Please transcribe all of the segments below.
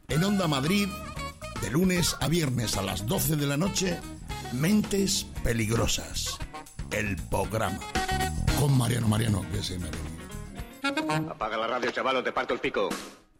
En Onda Madrid, de lunes a viernes a las 12 de la noche, Mentes Peligrosas, el programa. Con Mariano, que se me... Apaga la radio, chaval, o te parto el pico.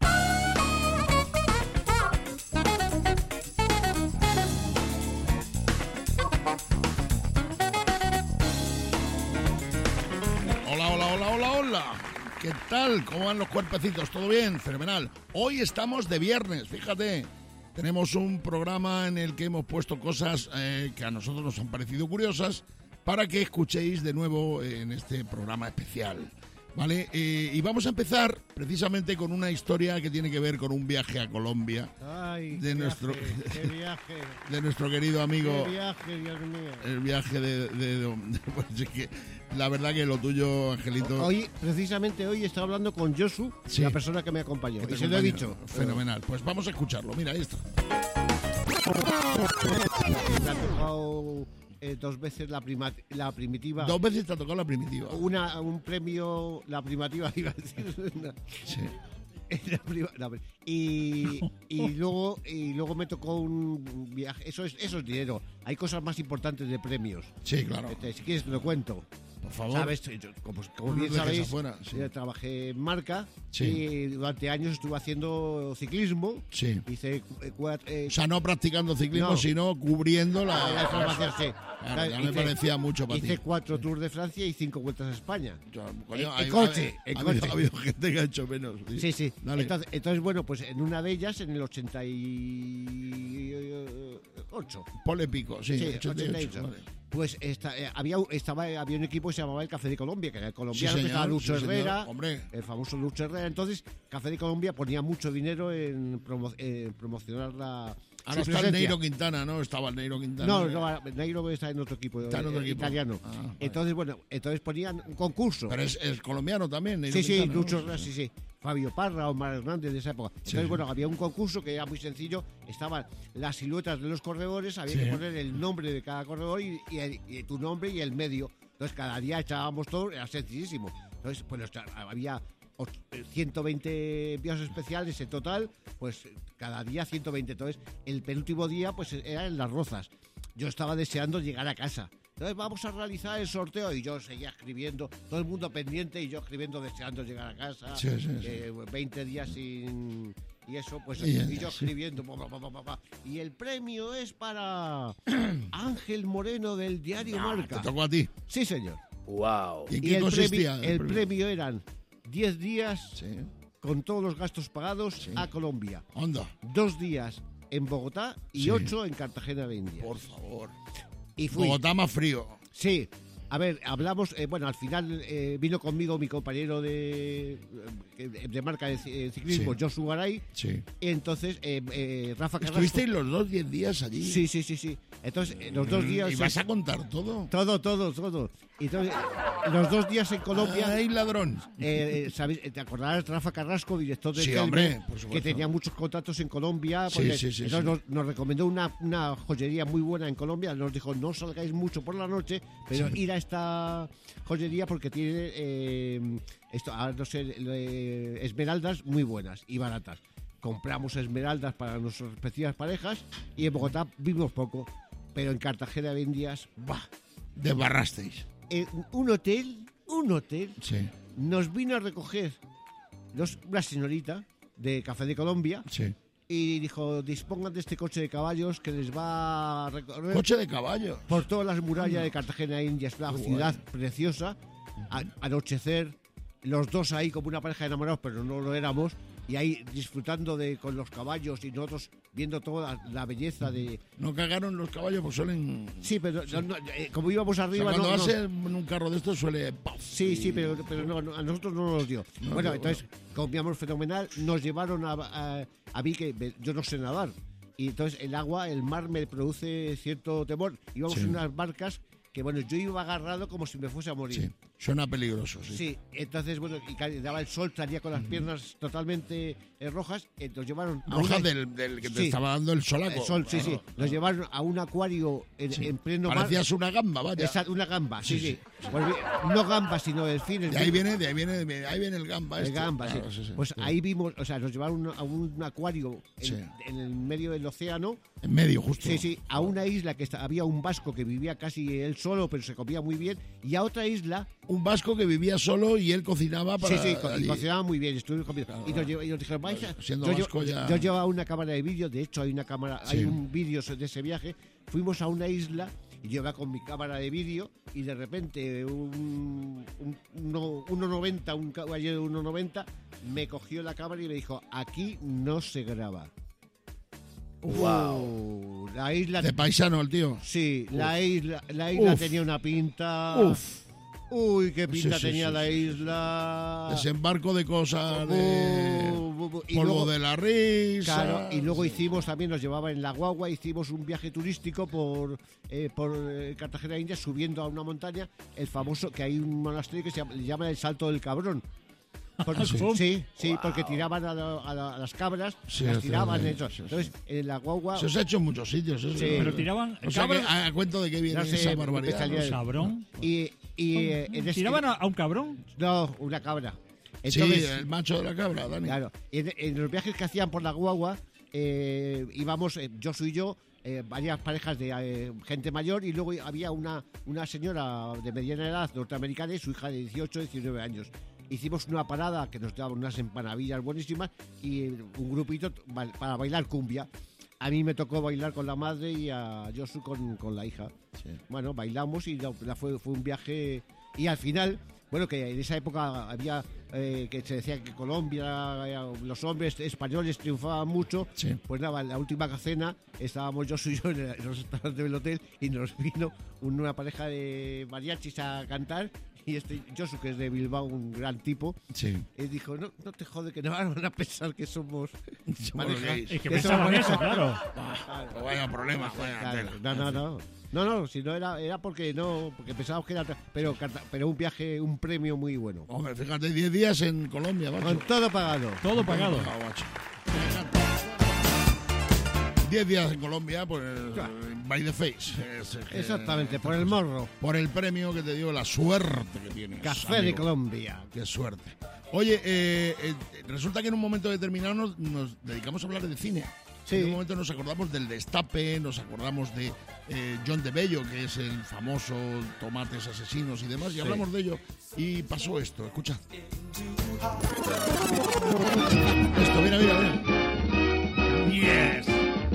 Hola. ¿Qué tal? ¿Cómo van los cuerpecitos? ¿Todo bien? Fenomenal. Hoy estamos de viernes, fíjate. Tenemos un programa en el que hemos puesto cosas que a nosotros nos han parecido curiosas para que escuchéis de nuevo en este programa especial, ¿vale? Y vamos a empezar precisamente con una historia que tiene que ver con un viaje a Colombia. Ay, de nuestro de nuestro querido amigo. Qué viaje, Dios mío. El viaje pues es que la verdad que lo tuyo, Angelito. Hoy, precisamente hoy, estaba hablando con Josu, sí, la persona que me acompañó. Que y se lo he dicho. Fenomenal. Pues vamos a escucharlo. Mira, ahí está. Me ha tocado 2 veces la primitiva. 2 veces te ha tocado la primitiva. Un premio, la primativa, iba a decir. Sí. Y luego me tocó un viaje. Eso es dinero. Hay cosas más importantes de premios. Sí, claro. Si quieres te lo cuento. Por favor. ¿Sabes? Como bien sabéis, afuera, sí. Trabajé en marca, sí, y durante años estuve haciendo ciclismo. Sí. Hice o sea, no practicando ciclismo, no, cubriendo cubriendo la información. Sí. Claro, ya me parecía mucho para ti. Hice 4 Tours de Francia y 5 vueltas a España. En coche. Ha habido gente que ha hecho menos. Sí. Dale. Entonces, bueno, pues en una de ellas, en el 88. Ponle pico, sí 88. Vale. Pues había un equipo que se llamaba el Café de Colombia, que era el colombiano, sí, que estaba Lucho Herrera, hombre. El famoso Lucho Herrera. Entonces, Café de Colombia ponía mucho dinero en promocionar la... Ahora está el Neiro Quintana, ¿no? Estaba el Neiro Quintana. No, Neiro está en otro equipo, está en otro equipo italiano. Vale. Entonces ponían un concurso. Pero es colombiano también, Neiro Sí, Quintana, Lucho ¿no? Herrera, sí. Fabio Parra, Omar Hernández de esa época. Entonces, había un concurso que era muy sencillo. Estaban las siluetas de los corredores, había que poner el nombre de cada corredor y tu nombre y el medio. Entonces, cada día echábamos todo, era sencillísimo. Entonces, pues había 120 envíos especiales en total, pues cada día 120. Entonces, el penúltimo día, pues era en Las Rozas. Yo estaba deseando llegar a casa. Entonces vamos a realizar el sorteo y yo seguía escribiendo, todo el mundo pendiente y yo escribiendo, deseando llegar a casa. Sí. 20 días sin... Y eso, pues, y yo escribiendo. Y el premio es para Ángel Moreno del diario Marca. ¿Te tocó a ti? Sí, señor. Wow. ¿Y en qué consistía? El premio eran 10 días con todos los gastos pagados a Colombia. Onda. 2 días en Bogotá y 8 en Cartagena de Indias. Por favor. Y fui. Bogotá más frío. Sí. A ver, hablamos, al final vino conmigo mi compañero de marca de ciclismo, Josu Garay. Sí. Entonces, Rafa Carrasco. ¿Estuvisteis los 2 10 días allí? Sí. Entonces, los 2 días... ¿Y vas a contar todo? Todo. Entonces, los 2 días en Colombia... ¡Ay, ladrón! ¿Sabes? ¿Te acordarás de Rafa Carrasco, director de Telmo, hombre, por supuesto, que tenía muchos contactos en Colombia? Sí. Entonces nos recomendó una joyería muy buena en Colombia. Nos dijo, no salgáis mucho por la noche, pero ir a esta joyería porque tiene esmeraldas muy buenas y baratas. Compramos esmeraldas para nuestras respectivas parejas y en Bogotá vimos poco, pero en Cartagena de Indias, ¡bah! Desbarrasteis. Un hotel Sí. nos vino a recoger una señorita de Café de Colombia. Sí. Y dijo, dispongan de este coche de caballos que les va a recorrer... ¿Coche de caballos? Por todas las murallas de Cartagena de Indias, una ciudad preciosa. Anochecer, los dos ahí como una pareja de enamorados, pero no lo éramos. Y ahí disfrutando con los caballos y nosotros viendo toda la belleza de... No cagaron los caballos porque suelen... Sí, pero como íbamos arriba... O sea, cuando vas en un carro de estos suele... Sí, pero no, a nosotros no nos dio. Bueno, entonces comíamos fenomenal, nos llevaron a mí, que yo no sé nadar. Y entonces el mar me produce cierto temor. Íbamos en unas barcas que, yo iba agarrado como si me fuese a morir. Sí. Suena peligroso, sí. Sí, entonces, bueno, y daba el sol, salía con las piernas totalmente rojas, nos llevaron... Rojas del que te estaba dando el solaco. El sol, sí, Claro. sí. Nos llevaron a un acuario en pleno mar. Parecías una gamba, vaya. Una gamba, sí, Sí, sí. Pues, no gamba, sino delfines. De ahí viene el gamba. El este. gamba, Claro, sí. sí. Pues ahí vimos, o sea, nos llevaron a un acuario en el medio del océano. En medio, justo. Sí, sí, a una isla que había un vasco que vivía casi él solo, pero se comía muy bien, y a otra isla... Un vasco que vivía solo y él cocinaba para... Sí, allí. cocinaba muy bien, estuvimos comiendo. Claro. Y nos dijeron, vais a... Siendo vasco ya... Yo llevaba una cámara de vídeo, de hecho hay una cámara, Sí. hay un vídeo de ese viaje. Fuimos a una isla y yo iba con mi cámara de vídeo y de repente un 1.90, un caballero de 1.90 me cogió la cámara y me dijo, aquí no se graba. Wow. La isla... De paisano el tío. Sí, la isla Uf. tenía una pinta... Uf. Uy, qué pinta Sí, sí, tenía sí, la sí, isla. Desembarco de cosas, de Y polvo luego- de la risa. Claro, y luego hicimos también, nos llevaba en la guagua, hicimos un viaje turístico por Cartagena de Indias, subiendo a una montaña, el famoso, que hay un monasterio que se llama el Salto del Cabrón. Porque, sí, porque tiraban a las cabras, Sí, las sí, tiraban. sí, Eso. sí, sí. Entonces, en la guagua... Se os ha hecho en muchos sitios, eso. Sí. ¿no? Pero tiraban O sea, que, cabras, ¿a cuento de qué viene No sé, esa barbaridad? especialidad. cabrón. Y en ¿Tiraban a un cabrón? No, una cabra. Sí, Entonces, el macho de la cabra, Dani. claro, en los viajes que hacían por la guagua, íbamos, Josu y yo, varias parejas de gente mayor, y luego había una señora de mediana edad norteamericana y su hija de 18, 19 años. Hicimos una parada que nos daban unas empanadillas buenísimas y un grupito para bailar cumbia. A mí me tocó bailar con la madre y a Josu con la hija. Sí. Bueno, bailamos y fue un viaje. Y al final, bueno, que en esa época había que se decía que Colombia, los hombres españoles triunfaban mucho. Sí. Pues nada, en la última cena estábamos Josu y yo en los restaurantes del hotel y nos vino una pareja de mariachis a cantar. Y Josu, que es de Bilbao, un gran tipo, Sí. dijo, no te jode que no van a pensar que somos pareja. gays. Es que Que somos pensaban pareja". eso, claro. Pues vaya problema, vaya Claro, tela. no, si no era porque pensábamos que era pero un viaje, un premio muy bueno. Hombre, fíjate, 10 días en Colombia, macho. Con todo pagado. Todo pagado. Ah, macho. 10 días en Colombia por el by the face. Exactamente, por el morro. Por el premio que te dio, la suerte que tienes. Café de amigo. Colombia. Qué suerte. Oye, resulta que en un momento determinado nos dedicamos a hablar de cine. Sí. En un momento nos acordamos del Destape, nos acordamos de John de Bello, que es el famoso Tomates Asesinos y demás, y hablamos de ello. Y pasó esto, escuchad. Esto, mira. Yes.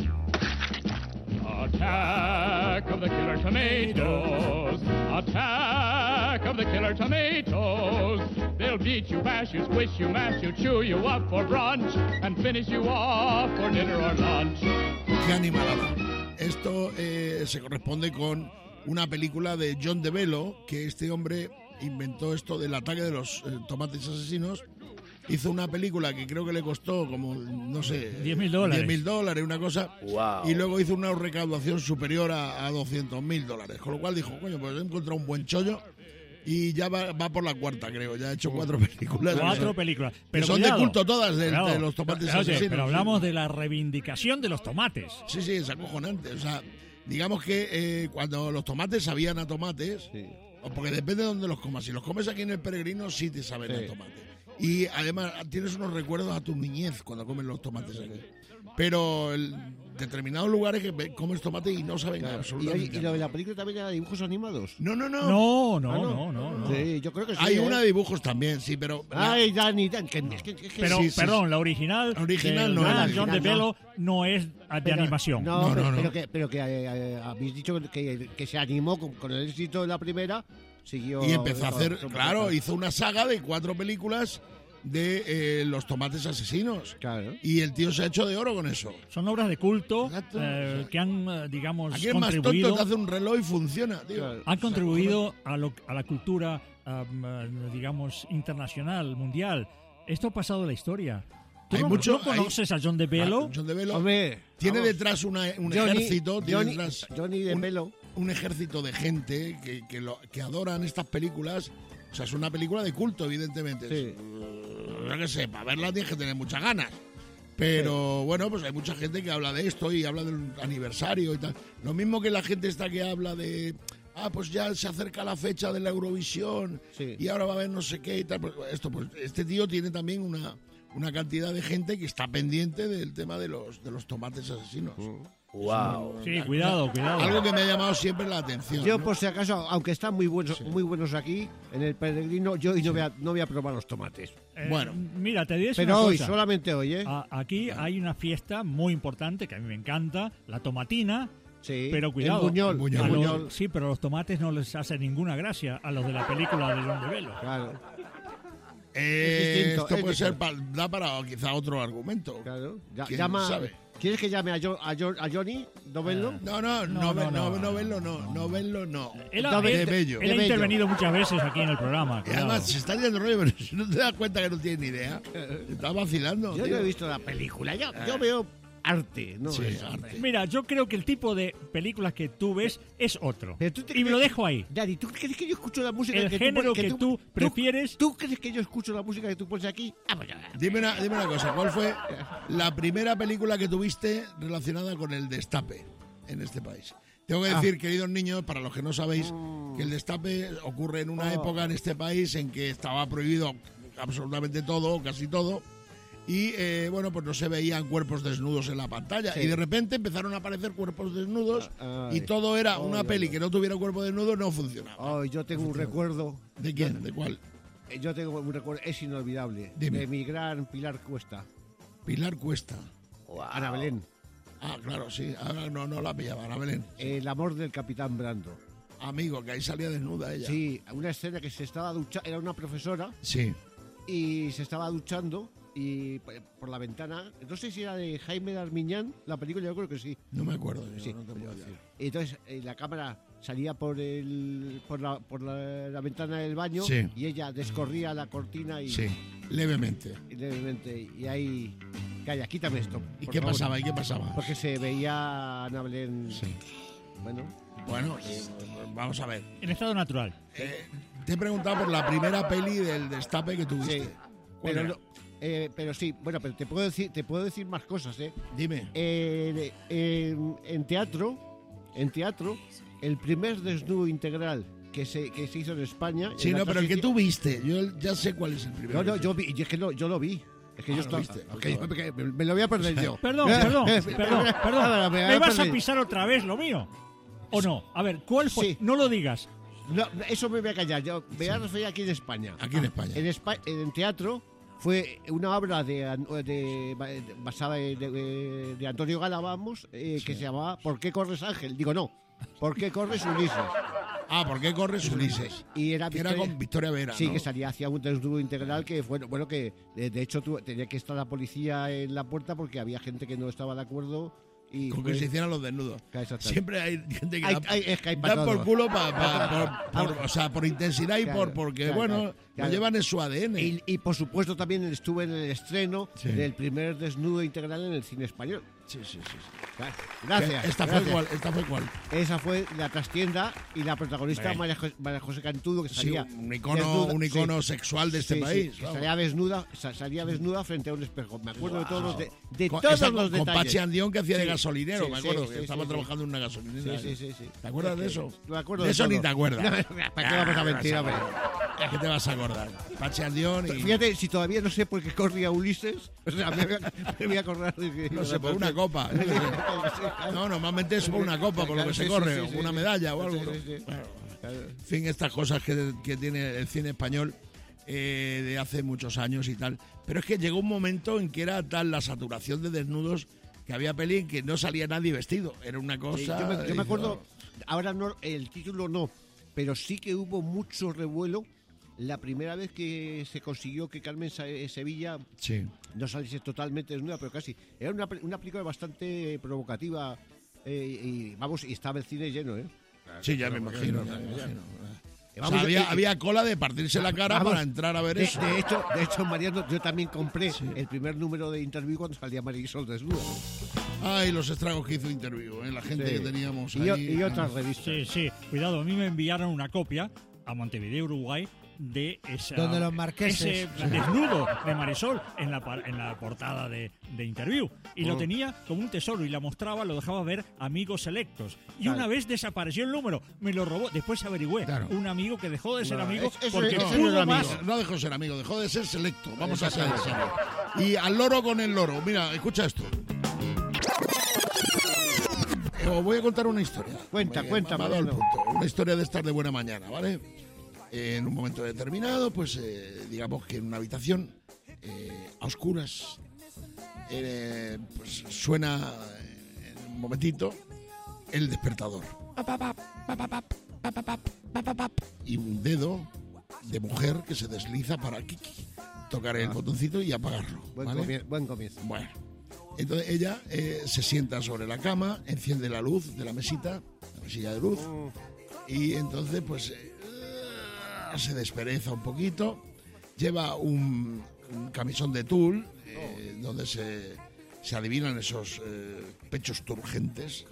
Attack of the killer tomatoes. Attack of the killer tomatoes. They'll beat you, bash you, squish you, mash you, chew you up for brunch and finish you off for dinner or lunch. Qué animalada. Esto se corresponde con una película de John de Bello, que este hombre inventó esto del ataque de los tomates asesinos. Hizo una película que creo que le costó como, no sé... $10.000. $10.000, una cosa. Wow. Y luego hizo una recaudación superior a $200.000. Con lo cual dijo, coño, pues he encontrado un buen chollo. Y ya va por la cuarta, creo. Ya ha hecho 4 películas. 4 películas. Pero Que son cuidado. de culto todas, de Claro, los tomates oye, asesinos. pero hablamos de la reivindicación de los tomates. Sí, es acojonante. O sea, digamos que cuando los tomates sabían a tomates, o porque depende de dónde los comas. Si los comes aquí en el Peregrino, sí te saben a tomate. Y además tienes unos recuerdos a tu niñez cuando comes los tomates aquí. Pero en determinados lugares que comes tomate y no saben absolutamente ¿Y lo de la película también era dibujos animados? No. No. Sí, yo creo que sí. Hay una de dibujos también, sí, pero... Ay, Dani, que Pero, Sí, perdón, la original, Original de no era. John de Original, Bello no es de animación. No, No. pero que habéis dicho que se animó con el éxito de la primera, siguió... Y empezó a hacer, con- claro, hizo una saga de 4 películas de los tomates asesinos. Claro. Y el tío se ha hecho de oro con eso. Son obras de culto Exacto. que han, digamos, Aquí el más contribuido, tonto te hace un reloj y funciona, tío. Claro. han contribuido a la cultura, digamos, internacional, mundial. Esto ha pasado en la historia. ¿Tú Hay no, mucho- no conoces a John de Bello? John de Bello Hombre, tiene vamos. detrás un ejército, tiene detrás Johnny de Pelo. un ejército de gente que adoran estas películas O sea, es una película de culto, evidentemente. Sí. Yo qué sé, para verla tienes que tener muchas ganas. Pero bueno, pues hay mucha gente que habla de esto y habla del aniversario y tal. Lo mismo que la gente está que habla de... pues ya se acerca la fecha de la Eurovisión y ahora va a haber no sé qué y tal. Pues este tío tiene también una cantidad de gente que está pendiente del tema de los tomates asesinos. Wow. Sí, cuidado. Algo que me ha llamado siempre la atención. Yo, ¿no? por si acaso, aunque están muy buenos aquí, en el Peregrino, yo hoy no voy a probar los tomates. Bueno. Mira, te diré Pero una hoy, cosa. solamente hoy, ¿eh? Aquí hay una fiesta muy importante que a mí me encanta, la tomatina. Sí. Pero cuidado. En Buñol. Sí, pero los tomates no les hace ninguna gracia a los de la película de John de Velo. Claro. Esto puede ser distinto. da para quizá otro argumento. Claro. ¿Quién Llama, sabe? ¿Quieres que llame a Johnny? ¿No verlo? No verlo, no. Él De Bello. Él ha intervenido muchas veces aquí en el programa. Y cuidado. además, se está yendo rollo, pero si no te das cuenta que no tienes ni idea. Te estás vacilando. Yo tío. no he visto la película. Yo veo arte, ¿no? Sí, es arte. Mira, yo creo que el tipo de películas que tú ves es otro. Pero tú te Y me lo crees- dejo ahí. Daddy, ¿tú crees que yo escucho la música El que género tú que tú prefieres- ¿Tú crees que yo escucho la música que tú pones aquí? Pues ya. Dime una cosa, ¿cuál fue la primera película que tuviste relacionada con el destape en este país? Tengo que decir, queridos niños, para los que no sabéis, que el destape ocurre en una época en este país en que estaba prohibido absolutamente todo, casi todo, y pues no se veían cuerpos desnudos en la pantalla. Sí. Y de repente empezaron a aparecer cuerpos desnudos Ay. y todo era una Ay, peli ay, que no tuviera cuerpo desnudo, no funcionaba. Oh, yo tengo un recuerdo. ¿De quién? ¿De cuál? Yo tengo un recuerdo, es inolvidable. Dime. De mi gran Pilar Cuesta. Pilar Cuesta. Ana Belén. Ah, claro, sí. Ahora no la pillaba, Ana Belén. El amor del Capitán Brando. Amigo, que ahí salía desnuda ella. Sí, una escena que se estaba duchando. Era una profesora Sí. y se estaba duchando y por la ventana. No sé si era de Jaime Darmiñán, la película, yo creo que sí. No me acuerdo. Yo, Sí, no te puedo decir. Y entonces la cámara salía por la ventana del baño Sí. y ella descorría la cortina y, Sí, levemente. y levemente. Y ahí. Calla, quítame esto. ¿Y por qué favor. pasaba? ¿Y qué pasaba? Porque se veía a Ana Belén. Sí. Bueno, Bueno, vamos a ver. En estado natural. Te he preguntado por la primera peli del destape que tuviste. sí. ¿Cuál Pero, era? pero sí, bueno, pero te puedo decir más cosas, ¿eh? Dime. En teatro, el primer desnudo integral que se hizo en España. Sí, en la no, pero el que transición- tú viste, yo ya sé cuál es el primero. No, yo vi, y es que no, yo lo vi. Es que Ah, yo lo estaba. viste. que me lo voy a perder yo. Perdón. ¿Me vas a pisar otra vez lo mío? ¿O no? A ver, ¿cuál fue? Sí. No lo digas. No, eso me voy a callar. Yo me voy a referir aquí en España. Aquí en España. En teatro fue una obra basada de Antonio Gala, vamos, que se llamaba ¿Por qué corres, Ángel? Digo, no. ¿Por qué corres, Ulises? Ah, ¿por qué corres Ulises? Y era Que era con Victoria Vera, Sí, ¿no? que salía hacia un desnudo integral que fue, bueno, que de hecho tenía que estar la policía en la puerta porque había gente que no estaba de acuerdo. Y Con que fue- se hicieran los desnudos. Exactamente. Siempre hay gente que es que hay para da por todo. culo por intensidad y Claro, porque, claro, bueno, claro. lo llevan en su ADN. Y por supuesto también estuve en el estreno Sí. del primer desnudo integral en el cine español. Sí. Gracias. ¿Esta gracias. fue cuál? Esa fue la trastienda y la protagonista Hombre. María José Cantudo, que Sí, salía un icono sexual de este Sí, país. que vamos. salía desnuda frente a un espejo. Me acuerdo de todos los Con, todos esa los con detalles. Pachi Andión que hacía de Sí, gasolinero, sí, me sí, acuerdo, sí, que sí, estaba sí. trabajando en una gasolinera. Sí. ¿Te acuerdas de eso? Me acuerdo de eso todo. ni te acuerdas. ¿Para qué vamos a mentir, hombre? ¿Qué te vas a acordar? Pachi Andión y... Fíjate, si todavía no sé por qué corría Ulises, o sea, me voy a acordar de que... No sé, por una copa. yo qué sé. No, normalmente es por una copa, por lo que se corre, o una medalla o algo. ¿no? Sí. Bueno, en fin, estas cosas que tiene el cine español de hace muchos años y tal. Pero es que llegó un momento en que era tal la saturación de desnudos que había peli en que no salía nadie vestido. Era una cosa... Yo me acuerdo, ahora no, el título no, pero sí que hubo mucho revuelo la primera vez que se consiguió que Carmen Sevilla Sí. no saliese totalmente desnuda, pero casi. Era una película bastante provocativa y vamos, y estaba el cine lleno, ¿eh? Sí, ya me imagino. O sea, Vamos, había cola de partirse la cara vamos, para entrar a ver eso. De hecho, Mariano, yo también compré el primer número de Interview cuando salía Marisol desnuda. Ay, los estragos que hizo Interview, la gente Sí. que teníamos Y ahí. otras revistas. Sí. Cuidado, a mí me enviaron una copia a Montevideo, Uruguay, de esa, Donde los marqueses. ese desnudo de Marisol en la portada de Interview. Y lo tenía como un tesoro y la mostraba, lo dejaba ver amigos selectos. Y una vez desapareció el número, me lo robó. Después averigüé. Claro. Un amigo que dejó de ser amigo eso porque no pudo era más. amigo. No dejó de ser amigo, dejó de ser selecto. Vamos a ser serios. Y al loro con el loro. Mira, escucha esto. Os voy a contar una historia. Cuenta, Me ha dado Mariano. el punto. Una historia de estar de buena mañana, ¿vale? En un momento determinado, pues digamos que en una habitación a oscuras, pues suena en un momentito el despertador. Y un dedo de mujer que se desliza para tocar el botoncito y apagarlo. ¿vale? Buen comienzo. Bueno, entonces ella se sienta sobre la cama, enciende la luz de la mesita, la mesilla de luz, y entonces pues se despereza un poquito, lleva un camisón de tul, donde se adivinan esos pechos turgentes.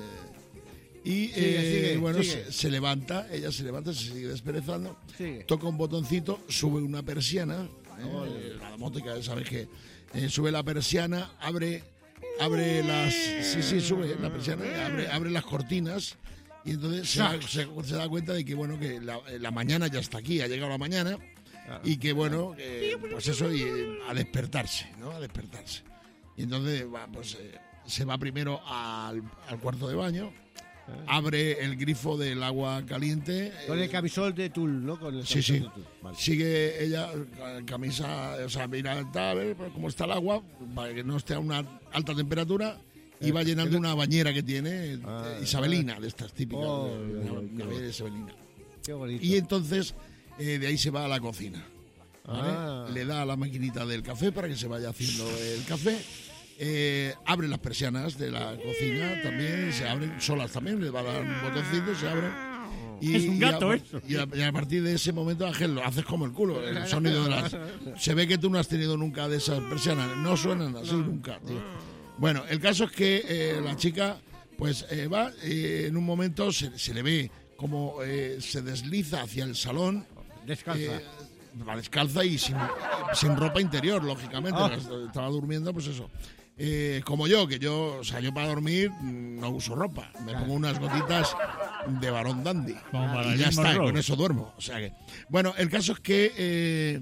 Y bueno, sigue. se levanta, ella se levanta, se sigue desperezando, Sigue. toca un botoncito, sube una persiana, la domótica, sabes que sube la persiana, abre las, sube la persiana, abre las cortinas y entonces se da cuenta de que bueno que la mañana ya está aquí, ha llegado la mañana y que bueno, pues eso, y a despertarse, ¿no? A despertarse. Y entonces se va primero al cuarto de baño. Abre el grifo del agua caliente. Con el camisón de tul, ¿no? Con el Sí, camisón sí. de tul. Vale. Sigue ella con camisa, o sea, mira a ver cómo está el agua, para que no esté a una alta temperatura, y va llenando una bañera que tiene, isabelina, de estas típicas, una bañera isabelina. Qué bonito. Y entonces, de ahí se va a la cocina. ¿vale? Le da a la maquinita del café para que se vaya haciendo el café. Abre las persianas de la cocina también, se abren solas también, le va a dar un botoncito, se abren. Y, Es un gato, eso. Y a partir de ese momento, Ángel, lo haces como el culo, el sonido de las... Se ve que tú no has tenido nunca de esas persianas, no suenan así nunca, tío. Bueno, el caso es que la chica, pues va, en un momento se le ve como se desliza hacia el salón. Descalza. Va descalza y sin ropa interior, lógicamente. Estaba durmiendo, pues eso. Como yo para dormir no uso ropa. Me pongo unas gotitas de varón dandy. Como Y Marilyn ya está, Monroe. con eso duermo. O sea que, bueno, el caso es que,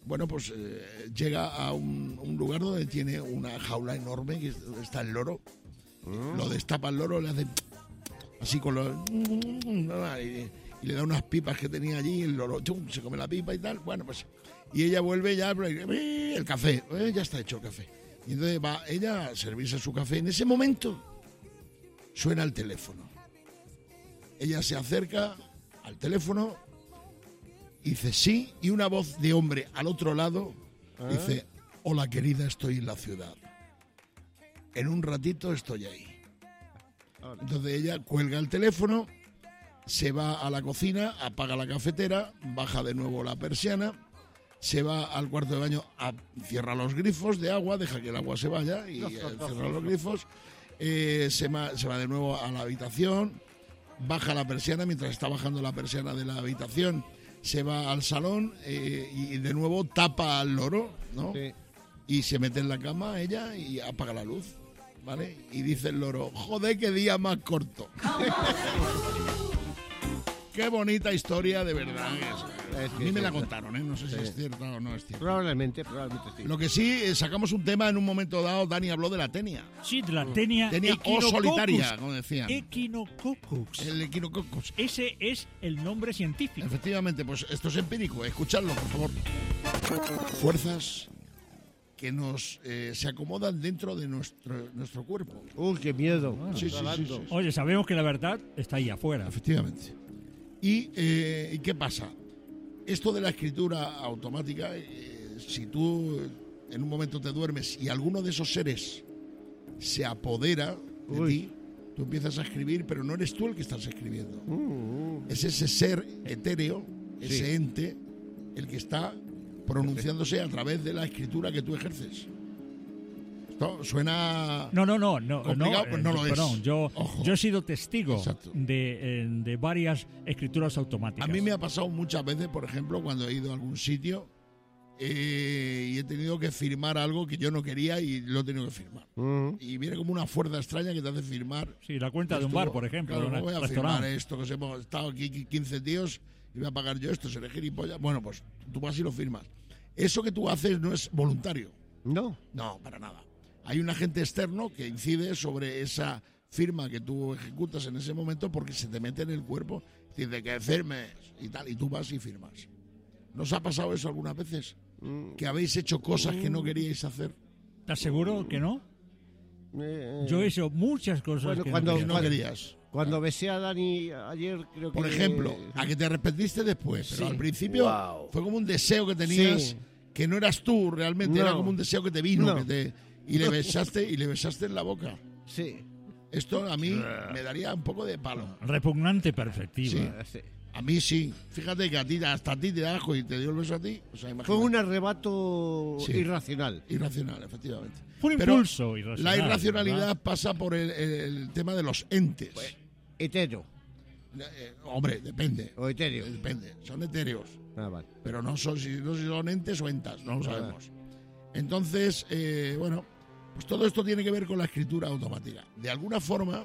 llega a un lugar donde tiene una jaula enorme, que está el loro. Lo destapa el loro, le hace así con los... Y le da unas pipas que tenía allí, el loro se come la pipa y tal. Bueno, pues... Y ella vuelve ya, el café, ya está hecho el café. Y entonces va ella a servirse su café. En ese momento suena el teléfono. Ella se acerca al teléfono, dice sí, y una voz de hombre al otro lado dice: hola querida, estoy en la ciudad. En un ratito estoy ahí. Entonces ella cuelga el teléfono, se va a la cocina, apaga la cafetera, baja de nuevo la persiana, se va al cuarto de baño, cierra los grifos de agua, deja que el agua se vaya y cierra los grifos, se va de nuevo a la habitación, baja la persiana, mientras está bajando la persiana de la habitación, se va al salón y de nuevo tapa al loro, ¿no? Sí. Y se mete en la cama ella y apaga la luz, ¿vale? Y dice el loro: joder, qué día más corto. Qué bonita historia, de verdad. A mí me la contaron, ¿eh? No sé si es cierta o no es cierta. Probablemente sí. Lo que sí, sacamos un tema en un momento dado. Dani habló de la tenia. Sí, de la tenia Tenia o Echinococcus. solitaria, como decían. Echinococcus. El Echinococcus. Ese es el nombre científico. Efectivamente, pues esto es empírico. Escuchadlo, por favor. Fuerzas que nos se acomodan dentro de nuestro cuerpo. Uy, qué miedo. Sí. Oye, sabemos que la verdad está ahí afuera. Efectivamente. ¿Y qué pasa? Esto de la escritura automática, si tú en un momento te duermes y alguno de esos seres se apodera de ti, tú empiezas a escribir, pero no eres tú el que estás escribiendo. Es ese ser etéreo, ese ente, el que está pronunciándose a través de la escritura que tú ejerces. Esto suena... No, complicado, pues no lo es. Perdón, yo he sido testigo Exacto. de varias escrituras automáticas. A mí me ha pasado muchas veces, por ejemplo, cuando he ido a algún sitio y he tenido que firmar algo que yo no quería y lo he tenido que firmar. Y viene como una fuerza extraña que te hace firmar. Sí, la cuenta de un bar, por ejemplo. Claro, de no un voy a restaurante. firmar esto, que hemos estado aquí 15 tíos y voy a pagar yo esto, seré gilipollas. Bueno, pues tú vas y lo firmas. Eso que tú haces no es voluntario. No. No, para nada. Hay un agente externo que incide sobre esa firma que tú ejecutas en ese momento porque se te mete en el cuerpo, dice que firmes y tal, y tú vas y firmas. ¿Nos ha pasado eso algunas veces? Que habéis hecho cosas que no queríais hacer. ¿Estás seguro que no? Yo he hecho muchas cosas Bueno, que cuando- Que no querías. Cuando besé a Dani ayer, creo que... Por ejemplo, a que te arrepentiste después, pero Sí. al principio Wow. fue como un deseo que tenías, Sí. que no eras tú realmente, No. era como un deseo que te vino, No. que te, y le besaste en la boca. Sí. Esto a mí me daría un poco de palo. Repugnante perspectiva. Sí. A mí sí. Fíjate que hasta a ti te da asco y te dio el beso a ti. O sea, imagínate. Fue un arrebato Sí. irracional. Irracional, efectivamente. Fue un Pero impulso irracional. La irracionalidad ¿verdad? pasa por el tema de los entes. Hetero Hombre, depende. o etéreo. Depende. Son etéreos. Ah, vale. Pero no son, si son entes o entas, no lo sabemos. Entonces, bueno, pues todo esto tiene que ver con la escritura automática. De alguna forma,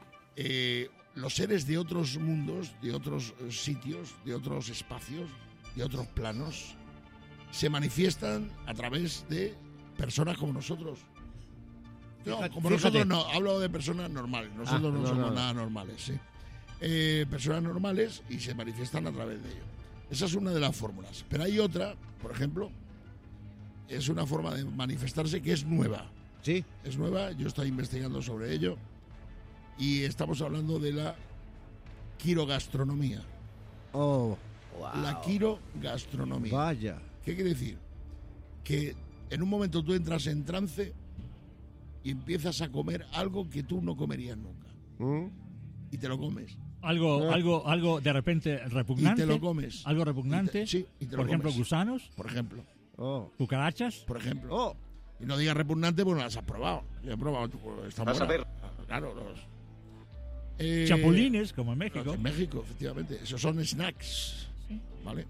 los seres de otros mundos, de otros sitios, de otros espacios, de otros planos, se manifiestan a través de personas como nosotros. No, como Fíjate. nosotros no, hablo de personas normales. Nosotros no somos nada normales, sí. Personas normales y se manifiestan a través de ello. Esa es una de las fórmulas. Pero hay otra, por ejemplo, es una forma de manifestarse que es nueva. Sí. Es nueva, yo estoy investigando sobre ello y estamos hablando de la quirogastronomía. Oh, La quirogastronomía. vaya. ¿Qué quiere decir? Que en un momento tú entras en trance y empiezas a comer algo que tú no comerías nunca. Y te lo comes. Algo de repente repugnante. Y te lo comes. Algo repugnante. Sí, y te lo Por ejemplo, comes. gusanos, Por ejemplo. Oh. cucarachas. Por ejemplo. Oh. Y no digas repugnante, pues no las has probado. Yo he probado. Están Vas a buenas. ver. Claro, Chapulines, como en México. En México, efectivamente. Esos son snacks. ¿Vale?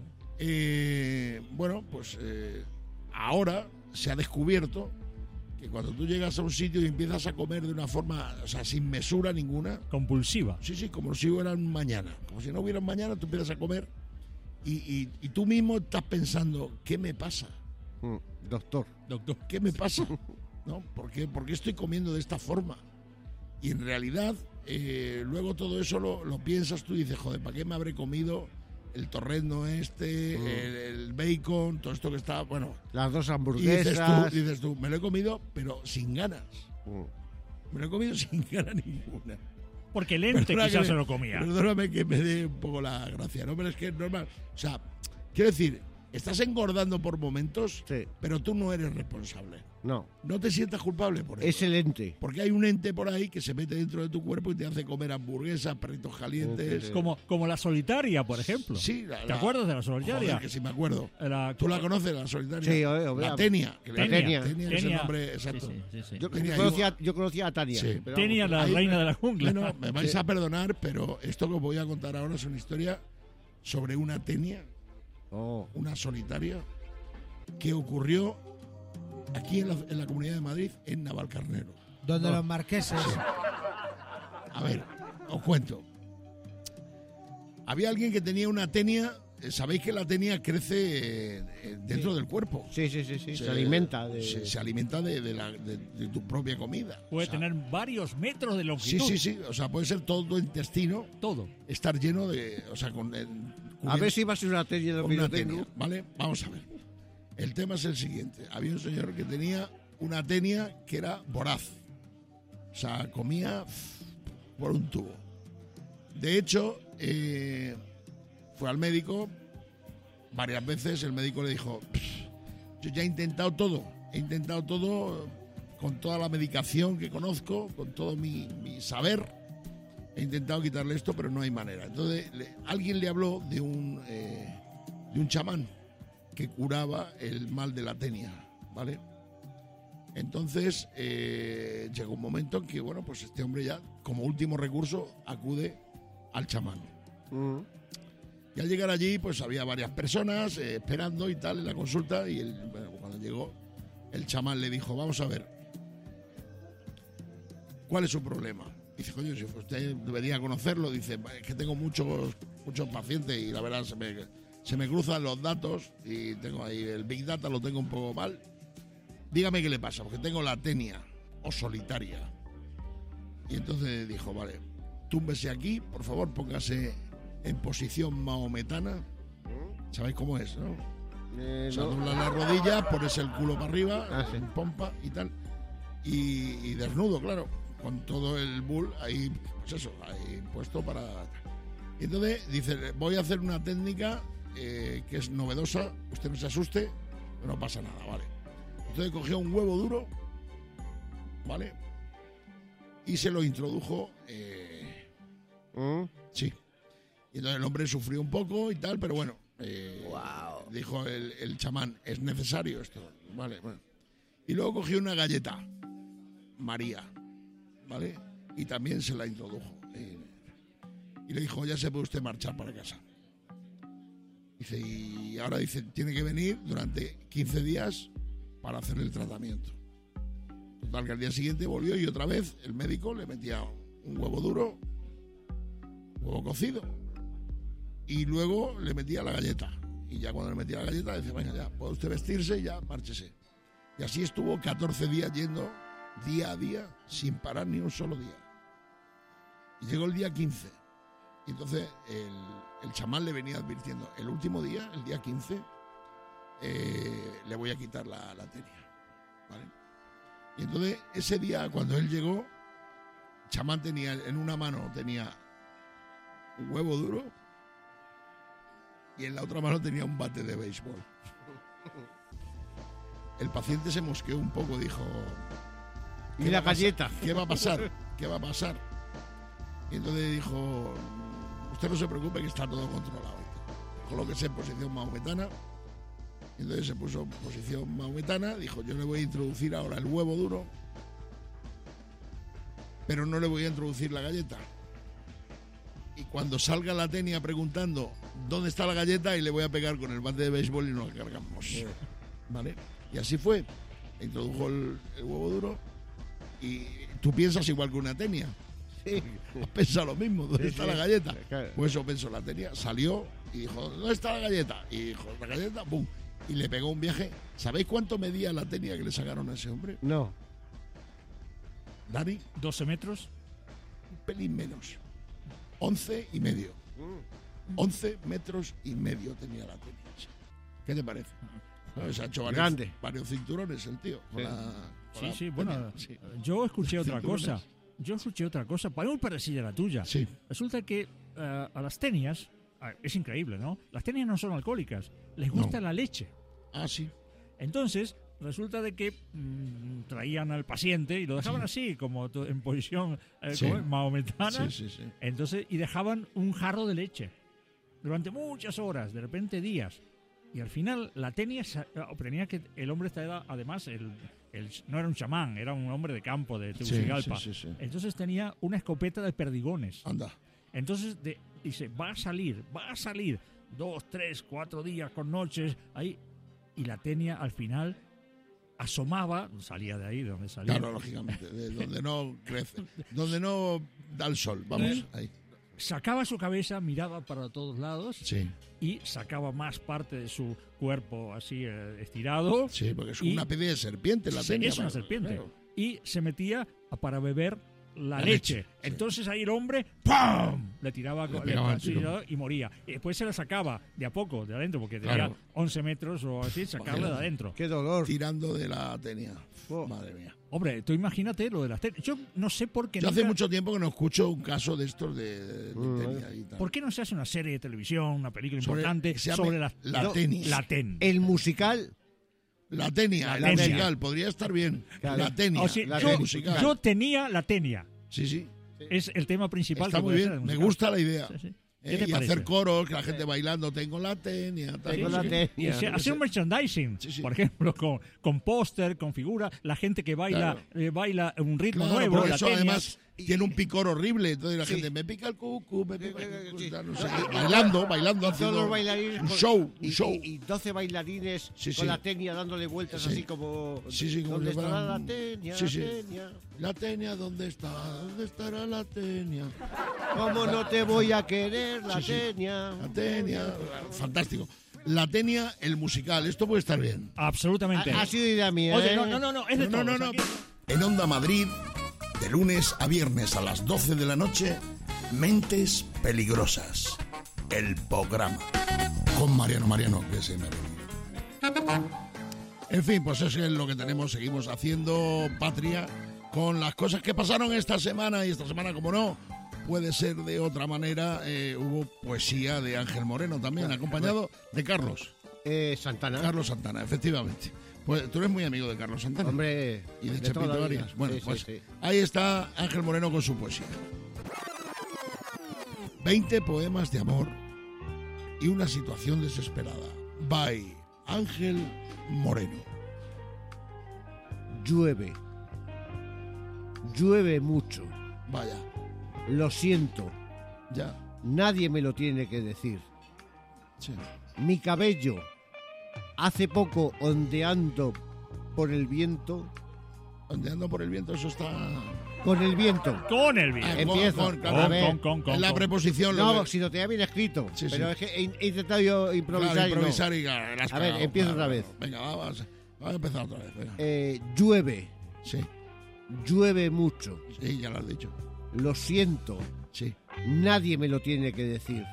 Bueno, pues ahora se ha descubierto que cuando tú llegas a un sitio y empiezas a comer de una forma, o sea, sin mesura ninguna, Compulsiva. sí, como si hubiera un mañana. Como si no hubiera un mañana, tú empiezas a comer y tú mismo estás pensando, ¿qué me pasa? Doctor. Doctor. ¿Qué me pasa? ¿No? ¿Por qué estoy comiendo de esta forma? Y en realidad, luego todo eso lo piensas tú y dices, joder, ¿para qué me habré comido el torrendo el bacon, todo esto que está, bueno? Las dos Y hamburguesas. dices tú, me lo he comido, pero sin ganas. Me lo he comido sin ganas ninguna. Porque el ente Perdona quizás que- se lo comía. Perdóname que me dé un poco la gracia, ¿no? Pero es que es normal. O sea, quiero decir, estás engordando por momentos, Sí. pero tú no eres responsable. No. No te sientas culpable por eso. Es el ente. Porque hay un ente por ahí que se mete dentro de tu cuerpo y te hace comer hamburguesas, perritos calientes. Sí. Como la solitaria, por ejemplo. Sí, ¿Te acuerdas de la solitaria? Joder, que sí me acuerdo. Era- ¿Tú la conoces, la solitaria? Sí, La obvio. Tenia. Que le- Tenia. Tenia es el nombre exacto. Sí, sí. Yo Tenía conocía a Tania. Sí. pero Tenía vamos, la Ahí reina de la jungla. Bueno, me vais a perdonar, pero esto que os voy a contar ahora es una historia sobre una Tenia, Oh. una solitaria, que ocurrió aquí en la Comunidad de Madrid, en Navalcarnero. Donde los marqueses. A ver, os cuento. Había alguien que tenía una tenia. Sabéis que la tenia crece dentro del cuerpo. Sí. Se alimenta de... Se alimenta de tu propia comida. Puede O sea, tener varios metros de Sí, longitud. sí. O sea, puede ser todo tu intestino Todo. estar lleno de. O sea, con. A ver si va a ser una tenia de lo con que una yo tengo. tenia, ¿vale? Vamos a ver. El tema es el siguiente. Había un señor que tenía una tenia que era voraz. O sea, comía por un tubo. De hecho, fue al médico varias veces. El médico le dijo, yo ya he intentado todo con toda la medicación que conozco, con todo mi saber. He intentado quitarle esto, pero no hay manera. Entonces, alguien le habló de un chamán que curaba el mal de la tenia, ¿vale? Entonces llegó un momento en que, bueno, pues este hombre ya, como último recurso, acude al chamán. Y al llegar allí, pues había varias personas esperando y tal en la consulta. Y cuando llegó, el chamán le dijo, vamos a ver, ¿cuál es su problema? Dice, coño, si usted debería conocerlo. Dice, es que tengo muchos pacientes y la verdad se me cruzan los datos y tengo ahí el Big Data, lo tengo un poco mal. Dígame qué le pasa, porque tengo la tenia o solitaria. Y entonces dijo, vale, túmbese aquí, por favor, póngase en posición mahometana. ¿Sabéis cómo es, no? O sea, dobla las rodillas, pones el culo para arriba, en pompa y tal. Y desnudo, claro, con todo el bull ahí, pues eso, ahí puesto para... Y entonces dice, voy a hacer una técnica que es novedosa, usted no se asuste, no pasa nada, ¿vale? Entonces cogió un huevo duro, ¿vale? Y se lo introdujo. Sí. Y entonces el hombre sufrió un poco y tal, pero bueno. Dijo el chamán, es necesario esto. Vale, bueno. Y luego cogió una galleta, María, ¿vale? Y también se la introdujo. Y le dijo, ya se puede usted marchar para casa. Dice, y ahora dice, tiene que venir durante 15 días para hacer el tratamiento. Total, que al día siguiente volvió y otra vez el médico le metía un huevo duro, huevo cocido, y luego le metía la galleta. Y ya cuando le metía la galleta decía, venga, ya, puede usted vestirse y ya, márchese. Y así estuvo 14 días yendo día a día sin parar ni un solo día. Y llegó el día 15. Y entonces el chamán le venía advirtiendo, el último día, el día 15, le voy a quitar la tenia, ¿vale? Y entonces ese día cuando él llegó, el chamán tenía en una mano tenía un huevo duro y en la otra mano tenía un bate de béisbol. El paciente se mosqueó un poco, dijo, ¿y la galleta? ¿Qué va a pasar? ¿Qué va a pasar? Y entonces dijo, usted no se preocupe que está todo controlado. Colóquese en posición mahometana. Y entonces se puso en posición mahometana, dijo, yo le voy a introducir ahora el huevo duro, pero no le voy a introducir la galleta. Y cuando salga la tenia preguntando dónde está la galleta, y le voy a pegar con el bate de béisbol y nos la cargamos. ¿Vale? Y así fue. Introdujo el huevo duro y tú piensas igual que una tenia. Sí. Pensa lo mismo, ¿dónde está la galleta? Pues eso pensó la tenia, salió y dijo, ¿dónde está la galleta? Y dijo, la galleta, ¡pum! Y le pegó un viaje. ¿Sabéis cuánto medía la tenia que le sacaron a ese hombre? No. ¿Dani? 12 metros. Un pelín menos. 11 y medio. 11 metros y medio tenía la tenia. ¿Qué te parece? No, se ha hecho varios cinturones el tío. Sí, bueno, sí. Yo escuché otra cosa. Muy parecida a la tuya. Sí. Resulta que a las tenias, es increíble, ¿no? Las tenias no son alcohólicas, les gusta la leche. Ah, sí. Entonces, resulta de que traían al paciente y lo dejaban así, como en posición mahometana. Sí. Entonces, y dejaban un jarro de leche durante muchas horas, de repente días. Y al final la tenia tenía que el hombre estaba, además, no era un chamán, era un hombre de campo de Tegucigalpa. Sí. Entonces tenía una escopeta de perdigones. Anda. Entonces dice, va a salir 2, 3, 4 días con noches ahí. Y la tenia al final asomaba, salía de ahí, de donde salía. Claro, lógicamente, de donde no crece, donde no da el sol, vamos, ahí. Sacaba su cabeza, miraba para todos lados y sacaba más parte de su cuerpo así estirado. Sí, porque es una especie de serpiente la tenia. Es una serpiente. Claro. Y se metía para beber la leche. Entonces ahí el hombre ¡pum! Le tiraba y moría. Y después se la sacaba de a poco, de adentro, porque tenía 11 metros o así, sacarla de adentro. ¡Qué dolor! Tirando de la tenia. Madre mía. Hombre, tú imagínate lo de las tenias. Yo no sé por qué. Yo hace mucho tiempo que no escucho un caso de estos de tenia y tal. ¿Por qué no se hace una serie de televisión, una película importante sobre la tenia? La ten. El musical. La tenia, el musical, podría estar bien. Claro. La tenia, musical. Yo tenía la tenia. Sí. Es el tema principal. Está muy bien, me gusta la idea. Sí. ¿Qué te y parece? hacer coros, que la gente bailando, tengo la tenia. tal, Tengo no la sé qué. tenia. Hacer un merchandising, Sí, sí. por ejemplo, con póster, con figura, la gente que baila baila un ritmo Claro, nuevo. porque la eso tenia. además tiene un picor horrible, entonces la Sí. gente me pica el cucu, me pica el cucu, Sí. tal, no sé No, qué. bailando, Todos haciendo los bailarines un con- show, y 12 bailarines Sí, con sí. la tenia dándole vueltas Sí. así como... Sí, sí, como ¿Dónde que estará fueran- la tenia? Sí, sí. La tenia? La tenia, ¿dónde está? ¿Dónde estará la tenia? ¿Cómo no te voy a querer, la Sí, sí. tenia? La tenia, fantástico. La tenia, el musical, esto puede estar bien. Absolutamente. Ha sido idea mía, Oye, ¿eh? no, es de No, todos, no. aquí. En Onda Madrid, de lunes a viernes a las 12 de la noche, Mentes Peligrosas, el programa. Con Mariano, que se me olvidó. En fin, pues eso es lo que tenemos. Seguimos haciendo patria con las cosas que pasaron esta semana. Y esta semana, como no, puede ser de otra manera. Hubo poesía de Ángel Moreno también, acompañado de Carlos. Santana. Carlos Santana, efectivamente. Pues tú eres muy amigo de Carlos Santana. Hombre, Y de toda Chepito la vida. Arias. Bueno, Sí, sí, pues sí. ahí está Ángel Moreno con su poesía. 20 poemas de amor y una situación desesperada. By Ángel Moreno. Llueve. Llueve mucho. Vaya, Lo siento. ya. Nadie me lo tiene que decir. Sí. Mi cabello, hace poco ondeando por el viento, Ondeando por el viento, eso está. con el viento. Con el bien. Empiezo. claro, A ver. en la preposición. lo No, que- si lo tenía bien escrito. Sí, pero sí. es que he intentado yo improvisar. Claro, y no. improvisar y claro, la has A ver, cagado, empiezo claro. otra vez. Venga, vamos a empezar otra vez. Venga. Llueve, Sí, llueve mucho. sí, ya lo has dicho. Lo siento. Sí. Nadie me lo tiene que decir.